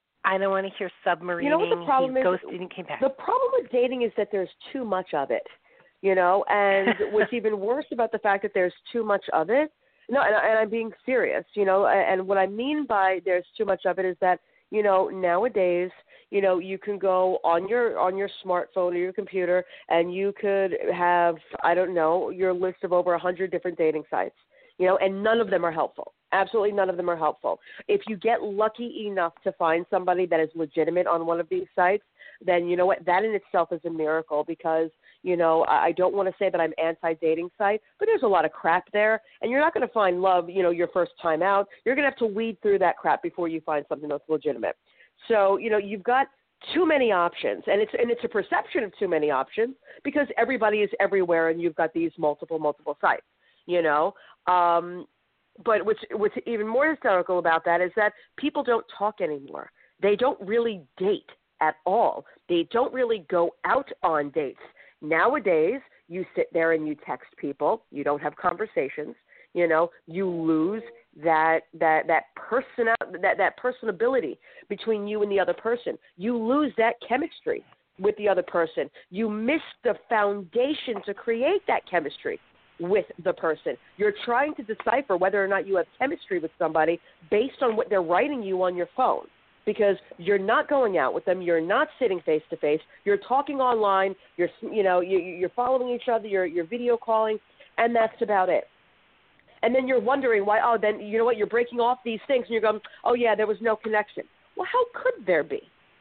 I don't want to hear submarining. You know what the problem He's is? ghosted and came back. The problem with dating is that there's too much of it, you know, and what's even worse about the fact that there's too much of it, no, and, and I'm being serious, you know, and what I mean by there's too much of it is that, you know, nowadays, you know, you can go on your on your smartphone or your computer and you could have, I don't know, your list of over one hundred different dating sites, you know, and none of them are helpful. Absolutely none of them are helpful. If you get lucky enough to find somebody that is legitimate on one of these sites, then you know what, that in itself is a miracle because, you know, I don't want to say that I'm anti-dating site, but there's a lot of crap there, and you're not going to find love, you know, your first time out. You're going to have to weed through that crap before you find something that's legitimate. So, you know, you've got too many options, and it's and it's a perception of too many options because everybody is everywhere, and you've got these multiple, multiple sites, you know. Um, but what's, what's even more hysterical about that is that people don't talk anymore. They don't really date at all. They don't really go out on dates. Nowadays, you sit there and you text people. You don't have conversations. You know, you lose that that that person that that personability between you and the other person. You lose that chemistry with the other person. You miss the foundation to create that chemistry with the person. You're trying to decipher whether or not you have chemistry with somebody based on what they're writing you on your phone, because you're not going out with them, you're not sitting face to face, you're talking online, you're you know you, you're following each other, you're you're video calling, and that's about it. And then you're wondering why. Oh, then you know what? You're breaking off these things, and you're going, oh yeah, there was no connection. Well, how could there be?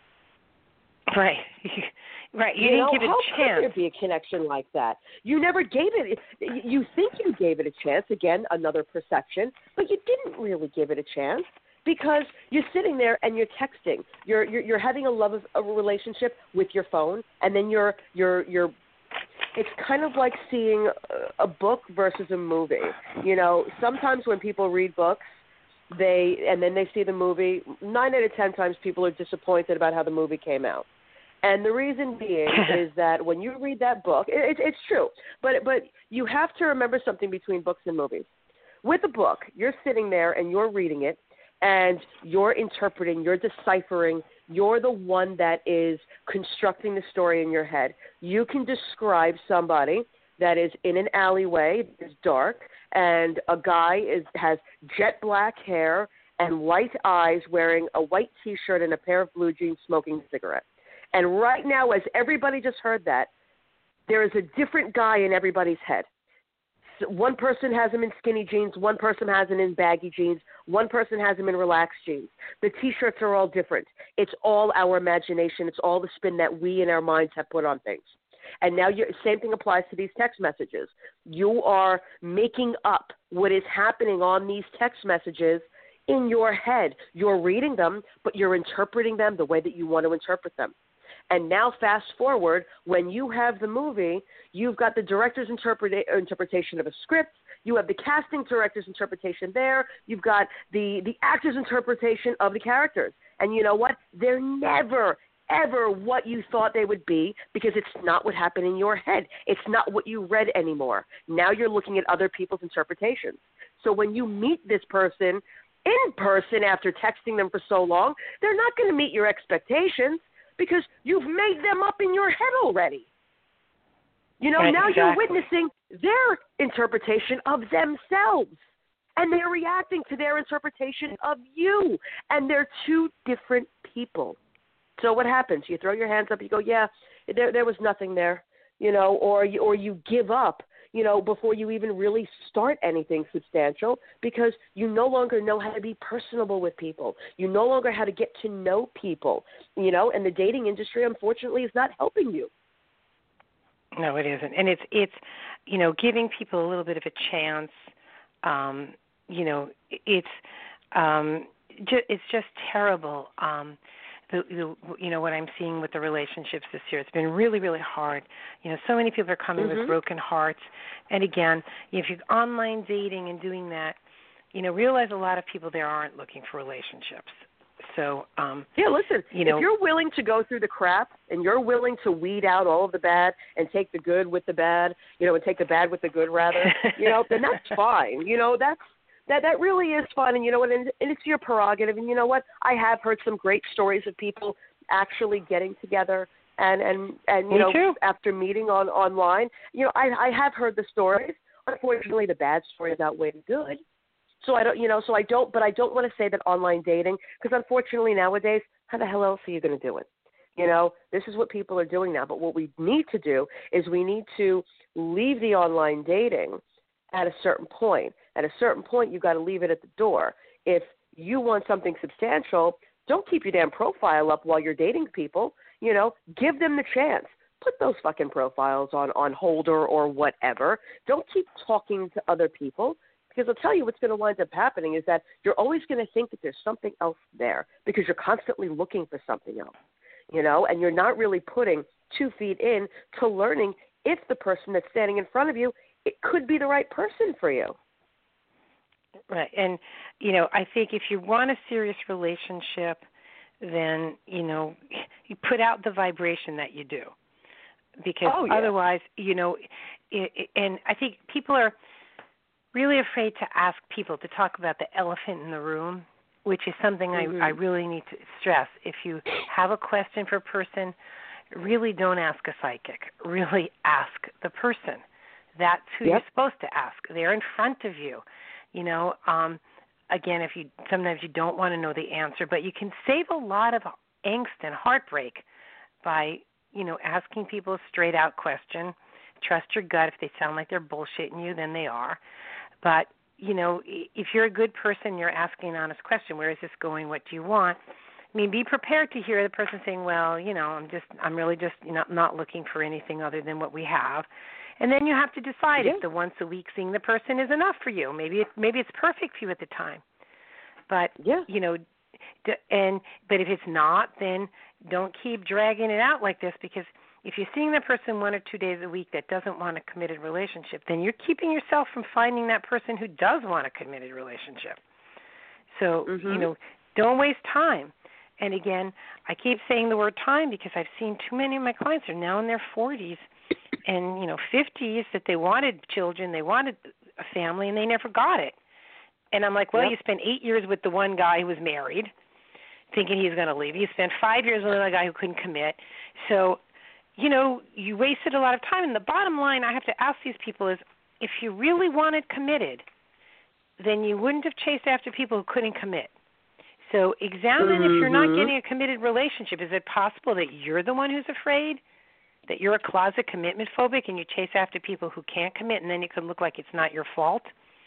Right. Right. You, you didn't know, give it how a chance. How could there be a connection like that? You never gave it. You think you gave it a chance. Again, another perception, but you didn't really give it a chance because you're sitting there and you're texting. You're you're, you're having a love of a relationship with your phone, and then you're you're you're. It's kind of like seeing a book versus a movie. You know, sometimes when people read books, they and then they see the movie, nine out of ten times people are disappointed about how the movie came out. And the reason being is that when you read that book, it, it's true, but but you have to remember something between books and movies. With a book, you're sitting there and you're reading it, and you're interpreting, you're deciphering, you're the one that is constructing the story in your head. You can describe somebody that is in an alleyway, is dark, and a guy is has jet black hair and white eyes, wearing a white T-shirt and a pair of blue jeans, smoking a cigarette. And right now, as everybody just heard that, there is a different guy in everybody's head. So one person has him in skinny jeans, one person has him in baggy jeans, one person has him in relaxed jeans. The T-shirts are all different. It's all our imagination. It's all the spin that we in our minds have put on things. And now, the same thing applies to these text messages. You are making up what is happening on these text messages in your head. You're reading them, but you're interpreting them the way that you want to interpret them. And now fast forward, when you have the movie, you've got the director's interpreta- interpretation of a script, you have the casting director's interpretation there, you've got the, the actor's interpretation of the characters. And you know what? They're never, ever what you thought they would be, because it's not what happened in your head. It's not what you read anymore. Now you're looking at other people's interpretations. So when you meet this person in person after texting them for so long, they're not going to meet your expectations, because you've made them up in your head already. You know, now exactly. You're witnessing their interpretation of themselves, and they're reacting to their interpretation of you, and they're two different people. So what happens? You throw your hands up, you go, yeah, there, there was nothing there, you know, or you, or you give up, you know, before you even really start anything substantial, because you no longer know how to be personable with people. You no longer how to get to know people, you know, and the dating industry, unfortunately, is not helping you. No, it isn't. And it's, it's you know, giving people a little bit of a chance. Um, you know, it's, um, ju- it's just terrible. Um, The, the, you know, what I'm seeing with the relationships this year, it's been really, really hard. You know, so many people are coming mm-hmm. with broken hearts. And again, if you're online dating and doing that, you know, realize a lot of people there aren't looking for relationships. So, um, yeah, listen, you know, if you're willing to go through the crap and you're willing to weed out all of the bad and take the good with the bad, you know, and take the bad with the good, rather, you know, then that's fine. You know, that's, That that really is fun, and you know what, and it's your prerogative. And you know what, I have heard some great stories of people actually getting together, and and, and you Me know, too. after meeting on online, you know, I I have heard the stories. Unfortunately, the bad stories outweigh the good. So I don't, you know, so I don't, but I don't want to say that online dating, because unfortunately nowadays, how the hell else are you going to do it? You know, this is what people are doing now. But what we need to do is we need to leave the online dating at a certain point. At a certain point, you've got to leave it at the door. If you want something substantial, don't keep your damn profile up while you're dating people. You know, give them the chance. Put those fucking profiles on, on hold or, or whatever. Don't keep talking to other people, because I'll tell you what's going to wind up happening is that you're always going to think that there's something else there, because you're constantly looking for something else, you know, and you're not really putting two feet in to learning if the person that's standing in front of you, it could be the right person for you. Right. And, you know, I think if you want a serious relationship, then, you know, you put out the vibration that you do. Because oh, yeah. otherwise, you know, it, it, and I think people are really afraid to ask people to talk about the elephant in the room, which is something mm-hmm. I, I really need to stress. If you have a question for a person, really don't ask a psychic. Really ask the person. That's who yep. you're supposed to ask. They're in front of you. You know, um, again, if you sometimes you don't want to know the answer, but you can save a lot of angst and heartbreak by, you know, asking people a straight-out question. Trust your gut. If they sound like they're bullshitting you, then they are. But, you know, if you're a good person, you're asking an honest question. Where is this going? What do you want? I mean, be prepared to hear the person saying, well, you know, I'm just, I'm really just, you know, not looking for anything other than what we have. And then you have to decide yeah. if the once a week seeing the person is enough for you. Maybe it, maybe it's perfect for you at the time. But, yeah. you know, and but if it's not, then don't keep dragging it out like this, because if you're seeing that person one or two days a week that doesn't want a committed relationship, then you're keeping yourself from finding that person who does want a committed relationship. So, mm-hmm. you know, don't waste time. And again, I keep saying the word time because I've seen too many of my clients are now in their forties and, you know, fifties that they wanted children, they wanted a family, and they never got it. And I'm like, well, yep. you spent eight years with the one guy who was married, thinking he's going to leave. You spent five years with another guy who couldn't commit. So, you know, you wasted a lot of time. And the bottom line I have to ask these people is, if you really wanted committed, then you wouldn't have chased after people who couldn't commit. So examine mm-hmm. if you're not getting a committed relationship. Is it possible that you're the one who's afraid, that you're a closet commitment phobic and you chase after people who can't commit, and then it could look like it's not your fault?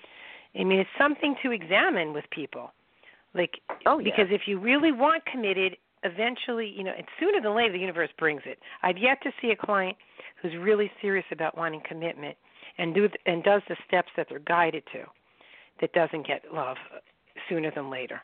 I mean, it's something to examine with people. Like, oh, yeah. because if you really want committed, eventually, you know, and sooner than later, the universe brings it. I've yet to see a client who's really serious about wanting commitment and do and does the steps that they're guided to, that doesn't get love sooner than later.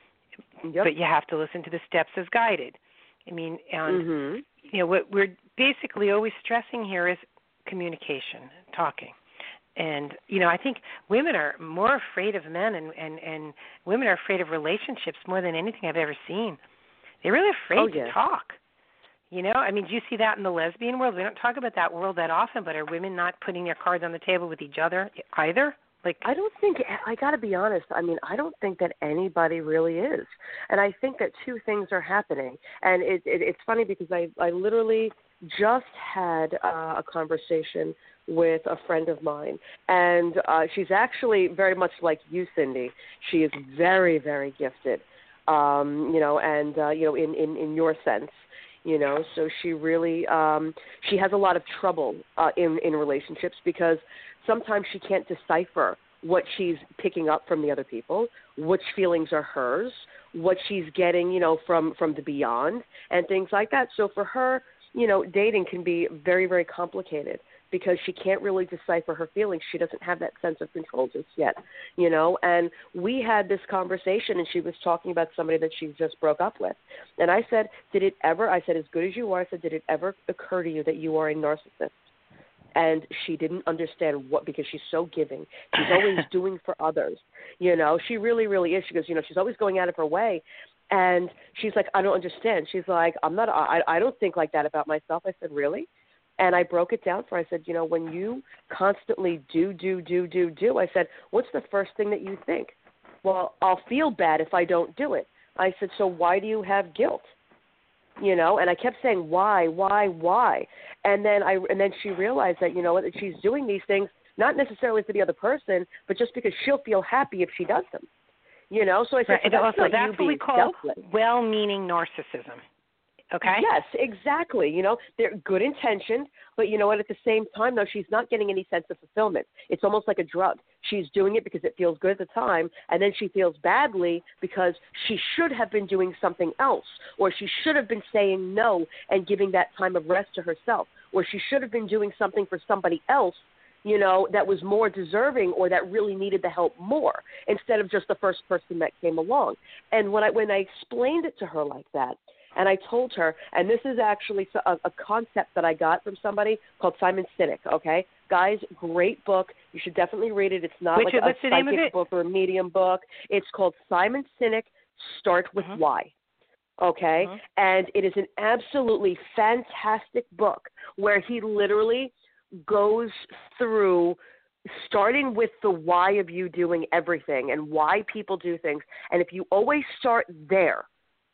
Yep. But you have to listen to the steps as guided. I mean, and mm-hmm. you know, what we're basically always stressing here is communication, talking. And, you know, I think women are more afraid of men, and, and, and women are afraid of relationships more than anything I've ever seen. They're really afraid oh, yeah. to talk. You know, I mean, do you see that in the lesbian world? We don't talk about that world that often, but are women not putting their cards on the table with each other either? Like, I don't think, I got to be honest, I mean, I don't think that anybody really is. And I think that two things are happening. And it, it, it's funny because I, I literally just had uh, a conversation with a friend of mine, and uh, she's actually very much like you, Cindy. She is very, very gifted, um, you know, and, uh, you know, in, in, in your sense, you know, so she really, um, she has a lot of trouble uh, in, in relationships because sometimes she can't decipher what she's picking up from the other people, which feelings are hers, what she's getting, you know, from, from the beyond and things like that. So for her, you know, dating can be very, very complicated because she can't really decipher her feelings. She doesn't have that sense of control just yet, you know. And we had this conversation, and she was talking about somebody that she just broke up with. And I said, did it ever, I said, as good as you are, I said, did it ever occur to you that you are a narcissist? And she didn't understand what, because she's so giving. She's always doing for others, you know. She really, really is. She goes, you know, she's always going out of her way. And she's like, I don't understand. She's like, I'm not, I, I don't think like that about myself. I said, really? And I broke it down for her. I said, you know, when you constantly do, do, do, do, do, I said, what's the first thing that you think? Well, I'll feel bad if I don't do it. I said, so why do you have guilt? You know, and I kept saying, why, why, why? And then I, and then she realized that, you know, that she's doing these things not necessarily for the other person, but just because she'll feel happy if she does them. You know, so I said, right. so that's, also, not that's you what we being call selfless. well-meaning narcissism. Okay? Yes, exactly. You know, they're good intentioned, but you know what? At the same time, though, she's not getting any sense of fulfillment. It's almost like a drug. She's doing it because it feels good at the time, and then she feels badly because she should have been doing something else, or she should have been saying no and giving that time of rest to herself, or she should have been doing something for somebody else, you know, that was more deserving or that really needed the help more, instead of just the first person that came along. And when I when I explained it to her like that, and I told her, and this is actually a, a concept that I got from somebody called Simon Sinek, okay? Guys, great book. You should definitely read it. It's not Which, like a what's the name of psychic it? book or a medium book. It's called Simon Sinek, Start With Uh-huh. Why, okay? Uh-huh. And it is an absolutely fantastic book where he literally goes through starting with the why of you doing everything and why people do things. And if you always start there,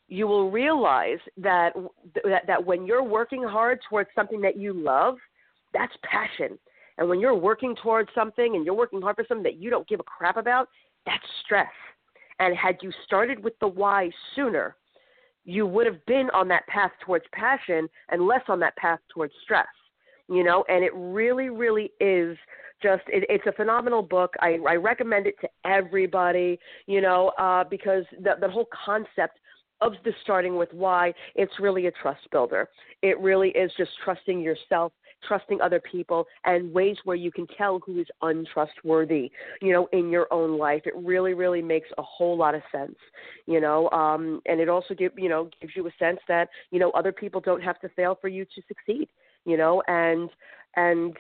you will realize that, that that when you're working hard towards something that you love, that's passion. And when you're working towards something and you're working hard for something that you don't give a crap about, that's stress. And had you started with the why sooner, you would have been on that path towards passion and less on that path towards stress, you know, and it really, really is just, it, it's a phenomenal book. I, I recommend it to everybody, you know, uh, because the, the whole concept of the starting with why, it's really a trust builder. It really is just trusting yourself, trusting other people, and ways where you can tell who is untrustworthy, you know, in your own life. It really, really makes a whole lot of sense, you know, um, and it also give, you know, gives you a sense that, you know, other people don't have to fail for you to succeed, you know, and, and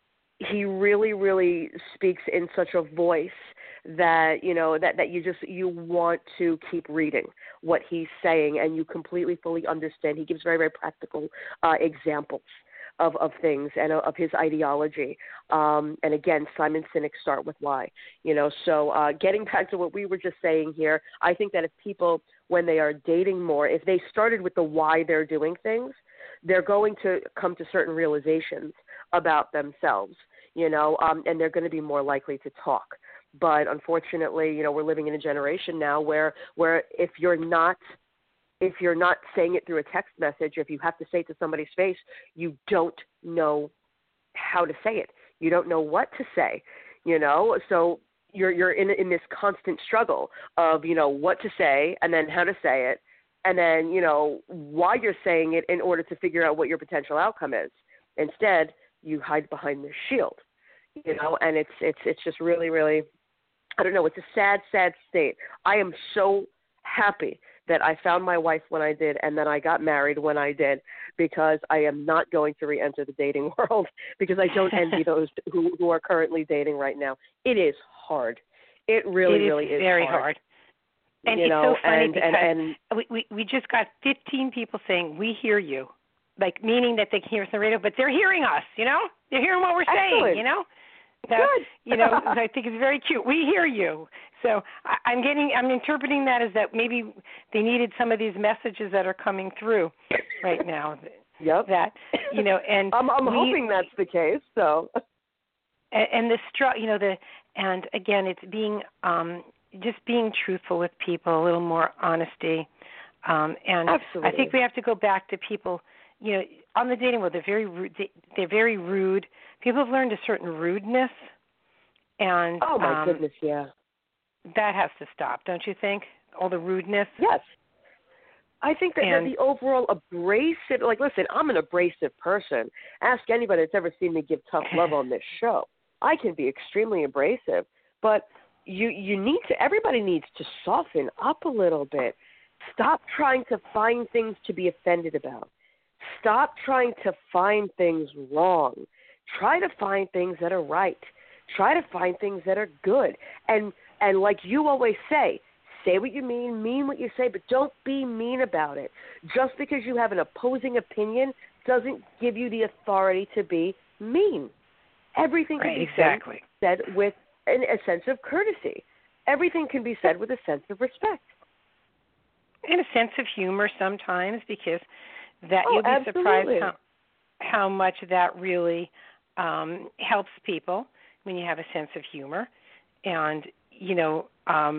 he really, really speaks in such a voice that, you know, that, that you just, you want to keep reading what he's saying, and you completely, fully understand. He gives very, very practical uh, examples of, of things and of his ideology. Um, and again, Simon Sinek, Start With Why. You know, so uh, getting back to what we were just saying here, I think that if people, when they are dating more, if they started with the why they're doing things, they're going to come to certain realizations about themselves, you know, um, and they're going to be more likely to talk. But unfortunately, you know, we're living in a generation now where, where if you're not if you're not saying it through a text message, if you have to say it to somebody's face, you don't know how to say it. You don't know what to say, you know. So you're you're in in this constant struggle of, you know, what to say and then how to say it, and then, you know, why you're saying it in order to figure out what your potential outcome is. Instead, you hide behind this shield, you know, and it's it's it's just really, really, I don't know, it's a sad, sad state. I am so happy that I found my wife when I did and that I got married when I did, because I am not going to re-enter the dating world, because I don't envy those who, who are currently dating right now. It is hard. It really, it is really is very hard. hard. And you it's know, so funny and, because and, and, we, we, we just got fifteen people saying, we hear you, like meaning that they can hear us on the radio, but they're hearing us, you know? They're hearing what we're Excellent. saying, you know? That, Good. you know, I think it's very cute. We hear you. So I, I'm getting, I'm interpreting that as that maybe they needed some of these messages that are coming through right now. Yep. That, you know, and I'm, I'm we, hoping that's the case. So. And, and the str- you know, the, and again, it's being, um, just being truthful with people, a little more honesty. Um, and Absolutely. I think we have to go back to people, you know, on the dating world, they're very rude. They, they're very rude. People have learned a certain rudeness, and oh my um, goodness, yeah, that has to stop, don't you think? All the rudeness. Yes, I think that, that and, the overall abrasive, like, listen, I'm an abrasive person. Ask anybody that's ever seen me give tough love on this show. I can be extremely abrasive, but you you need to. Everybody needs to soften up a little bit. Stop trying to find things to be offended about. Stop trying to find things wrong. Try to find things that are right. Try to find things that are good. And and like you always say, say what you mean, mean what you say, but don't be mean about it. Just because you have an opposing opinion doesn't give you the authority to be mean. Everything can right, be exactly. said, said with an, a sense of courtesy. Everything can be said with a sense of respect. And a sense of humor sometimes, because that oh, you'll be absolutely. surprised how, how much that really um, helps people when you have a sense of humor. And, you know, um,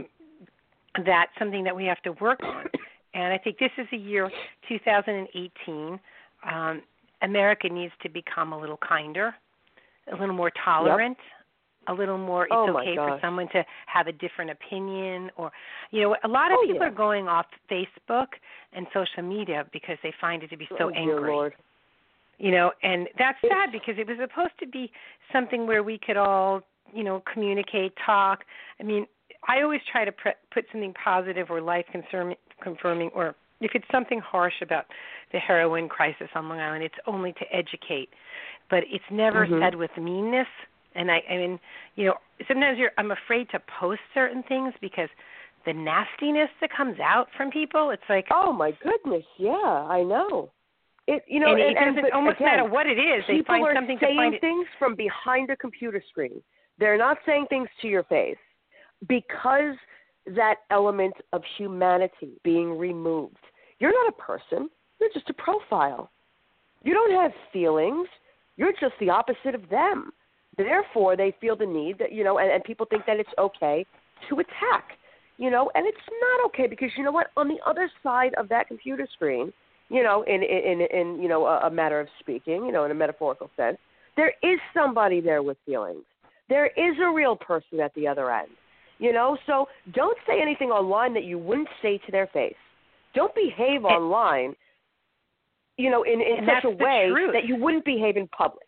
that's something that we have to work on. And I think this is the year two thousand eighteen. Um, America needs to become a little kinder, a little more tolerant, yep. a little more, it's oh okay for gosh. someone to have a different opinion. Or, you know, a lot of oh, people yeah. are going off Facebook and social media because they find it to be so oh, angry. Dear Lord. You know, and that's sad because it was supposed to be something where we could all, you know, communicate, talk. I mean, I always try to pre- put something positive or life confirming, confirming, or if it's something harsh about the heroin crisis on Long Island, it's only to educate. But it's never mm-hmm. said with meanness. And I, I mean, you know, sometimes you're, I'm afraid to post certain things because the nastiness that comes out from people, it's like, oh my goodness, yeah, I know. It, you know, and and, it doesn't and, almost again, matter what it is. They find people something are saying to find it. things from behind a computer screen. They're not saying things to your face because that element of humanity being removed. You're not a person. You're just a profile. You don't have feelings. You're just the opposite of them. Therefore, they feel the need that, you know, and, and people think that it's okay to attack, you know, and it's not okay because, you know what, on the other side of that computer screen, you know, in, in, in, in you know, a, a matter of speaking, you know, in a metaphorical sense, there is somebody there with feelings. There is a real person at the other end, you know, so don't say anything online that you wouldn't say to their face. Don't behave online, you know, in, in such a way truth. that you wouldn't behave in public.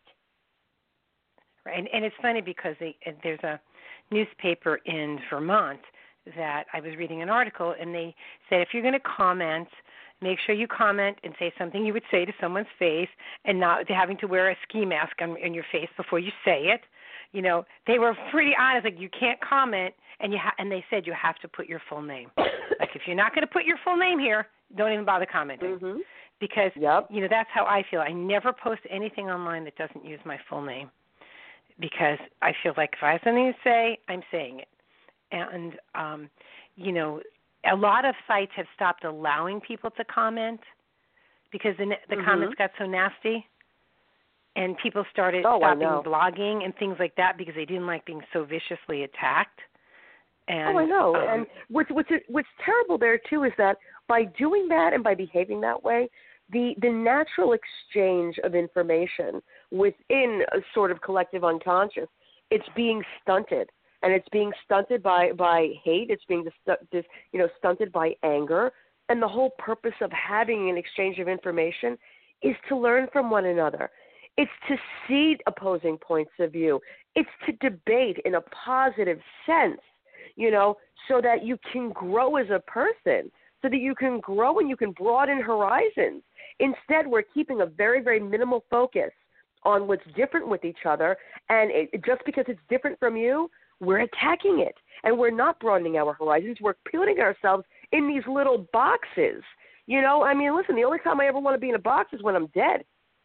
Right. And, and it's funny because they, there's a newspaper in Vermont that I was reading an article, and they said if you're going to comment, make sure you comment and say something you would say to someone's face and not having to wear a ski mask on, on your face before you say it. You know, they were pretty honest, like you can't comment, and you ha- and they said you have to put your full name. Like if you're not going to put your full name here, don't even bother commenting. Mm-hmm. Because, yep. you know, that's how I feel. I never post anything online that doesn't use my full name because I feel like if I have something to say, I'm saying it. And, um, you know, a lot of sites have stopped allowing people to comment because the, the mm-hmm. comments got so nasty. And people started oh, stopping blogging and things like that because they didn't like being so viciously attacked. And, oh, I know. Um, and what's, what's, what's terrible there, too, is that by doing that and by behaving that way, the, the natural exchange of information within a sort of collective unconscious, it's being stunted. And it's being stunted by, by hate. It's being dis, dis, you know, stunted by anger. And the whole purpose of having an exchange of information is to learn from one another. It's to see opposing points of view. It's to debate in a positive sense, you know, so that you can grow as a person, so that you can grow and you can broaden horizons. Instead, we're keeping a very, very minimal focus on what's different with each other. And it, just because it's different from you, we're attacking it. And we're not broadening our horizons. We're putting ourselves in these little boxes. You know, I mean, listen, the only time I ever want to be in a box is when I'm dead.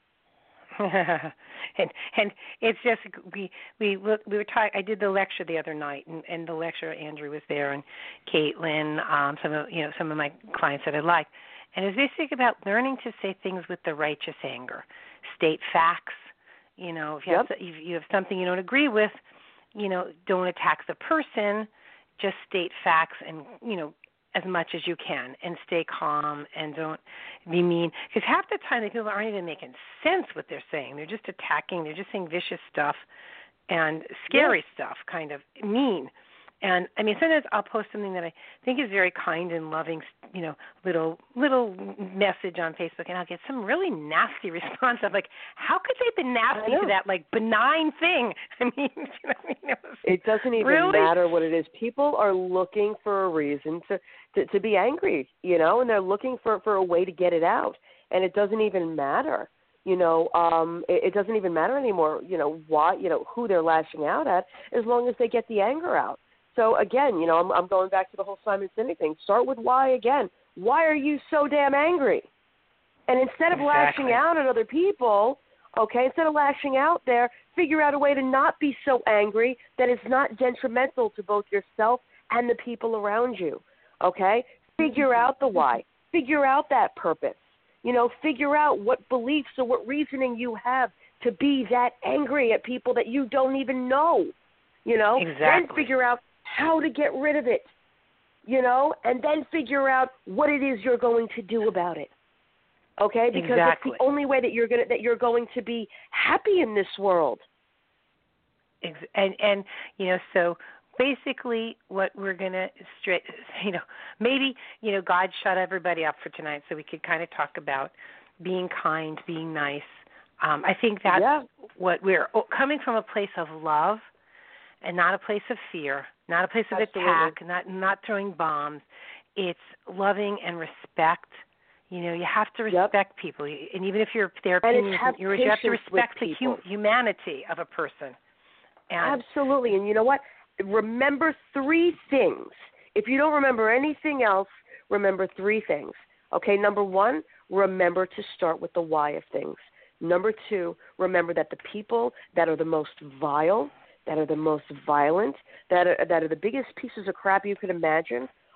and and it's just we we we were talking. I did the lecture the other night, and, and the lecturer Andrew was there, and Caitlin, um, some of you know some of my clients that I like, and as they think about learning to say things with the righteous anger, state facts. You know, if you yep. have if you have something you don't agree with, you know, don't attack the person, just state facts, and you know. As much as you can, and stay calm, and don't be mean. Because half the time, the people aren't even making sense what they're saying. They're just attacking. They're just saying vicious stuff and scary yeah. stuff, kind of mean. And I mean, sometimes I'll post something that I think is very kind and loving, you know, little little message on Facebook, and I'll get some really nasty response. I'm like, how could they be nasty to that like benign thing? I mean, you know what I mean? It, was it doesn't even really... matter what it is. People are looking for a reason to, to, to be angry, you know, and they're looking for, for a way to get it out, and it doesn't even matter. You know, um, it, it doesn't even matter anymore, you know, why, you know, who they're lashing out at, as long as they get the anger out. So, again, you know, I'm, I'm going back to the whole Simon Sinek thing. Start with why again. Why are you so damn angry? And instead of exactly. lashing out at other people, okay, instead of lashing out there, figure out a way to not be so angry that is not detrimental to both yourself and the people around you, okay? Figure out the why. Figure out that purpose. You know, figure out what beliefs or what reasoning you have to be that angry at people that you don't even know, you know? Exactly. Then figure out how to get rid of it, you know, and then figure out what it is you're going to do about it. Okay, because exactly. it's the only way that you're going to, that you're going to be happy in this world. And and you know, so basically, what we're going to straight, you know, maybe you know, God shut everybody up for tonight, so we could kind of talk about being kind, being nice. Um, I think that's yeah. what we're coming from, a place of love, and not a place of fear. Not a place of Absolutely. attack, not not throwing bombs. It's loving and respect. You know, you have to respect yep. people, and even if your their and opinion have isn't yours, you have to respect the people. hum- humanity of a person. And Absolutely, and you know what? Remember three things. If you don't remember anything else, remember three things. Okay, number one, remember to start with the why of things. Number two, remember that the people that are the most vile, that are the most violent, that are, that are the biggest pieces of crap you could imagine,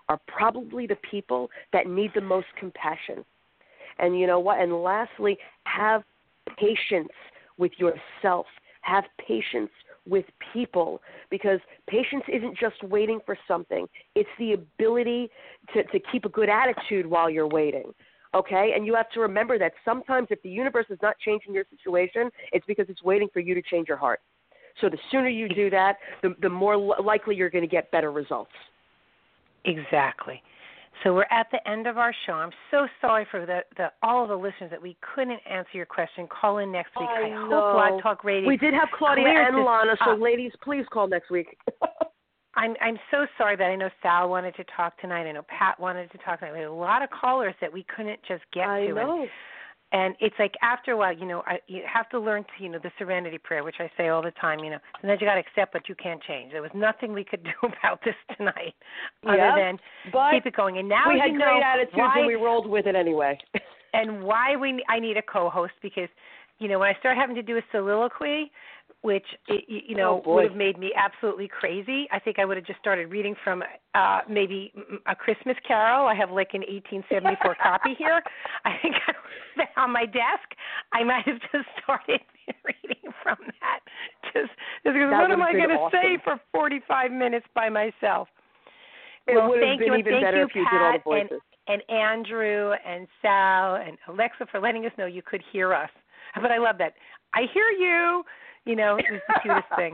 are probably the people that need the most compassion. And you know what? And lastly, have patience with yourself. Have patience with people, because patience isn't just waiting for something. It's the ability to, to keep a good attitude while you're waiting. Okay? And you have to remember that sometimes if the universe is not changing your situation, it's because it's waiting for you to change your heart. So the sooner you do that, the, the more li- likely you're going to get better results. Exactly. So we're at the end of our show. I'm so sorry for the, the all of the listeners that we couldn't answer your question. Call in next week. I, I know. hope Blog Talk Radio. We did have Claudia and Lana, so up. Ladies, please call next week. I'm I'm so sorry that I know Sal wanted to talk tonight. I know Pat wanted to talk tonight. We had a lot of callers that we couldn't just get I to. know. And, and it's like after a while, you know, I, you have to learn to, you know, the serenity prayer, which I say all the time, you know. Sometimes you got to accept what you can't change. There was nothing we could do about this tonight other yep, than but keep it going. And now we had you great know attitudes why, and we rolled with it anyway. and why we I need a co-host, because, you know, when I started having to do a soliloquy, which, you know, oh, would have made me absolutely crazy. I think I would have just started reading from uh, maybe A Christmas Carol. I have like an eighteen seventy-four copy here. I think I, on my desk, I might have just started reading from that. Just, just because that what am I going to awesome. say for forty-five minutes by myself? It well, would have thank been you, even thank better you, if you Pat, did all the voices. And, and Andrew and Sal and Alexa for letting us know you could hear us. But I love that. I hear you. You know, it was the cutest thing.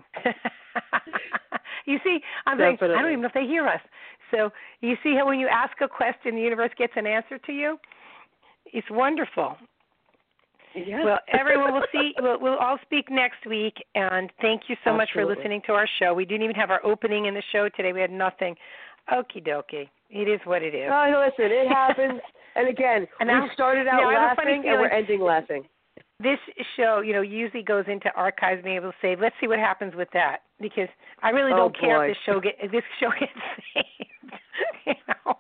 You see, I'm saying, I don't even know if they hear us. So you see how when you ask a question, the universe gets an answer to you? It's wonderful. Yes. Well, everyone, we'll see. We'll, we'll all speak next week, and thank you so Absolutely. much for listening to our show. We didn't even have our opening in the show today. We had nothing. Okie dokie. It is what it is. Oh, listen, it happens. And again, and we now, started out laughing, and we're ending laughing. This show, you know, usually goes into archives, being able to say, let's see what happens with that, because I really oh, don't care boy. if this show get if this show gets saved. you know.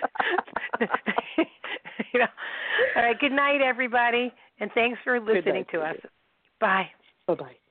you know. All right. Good night, everybody, and thanks for listening to us. Bye. Bye bye.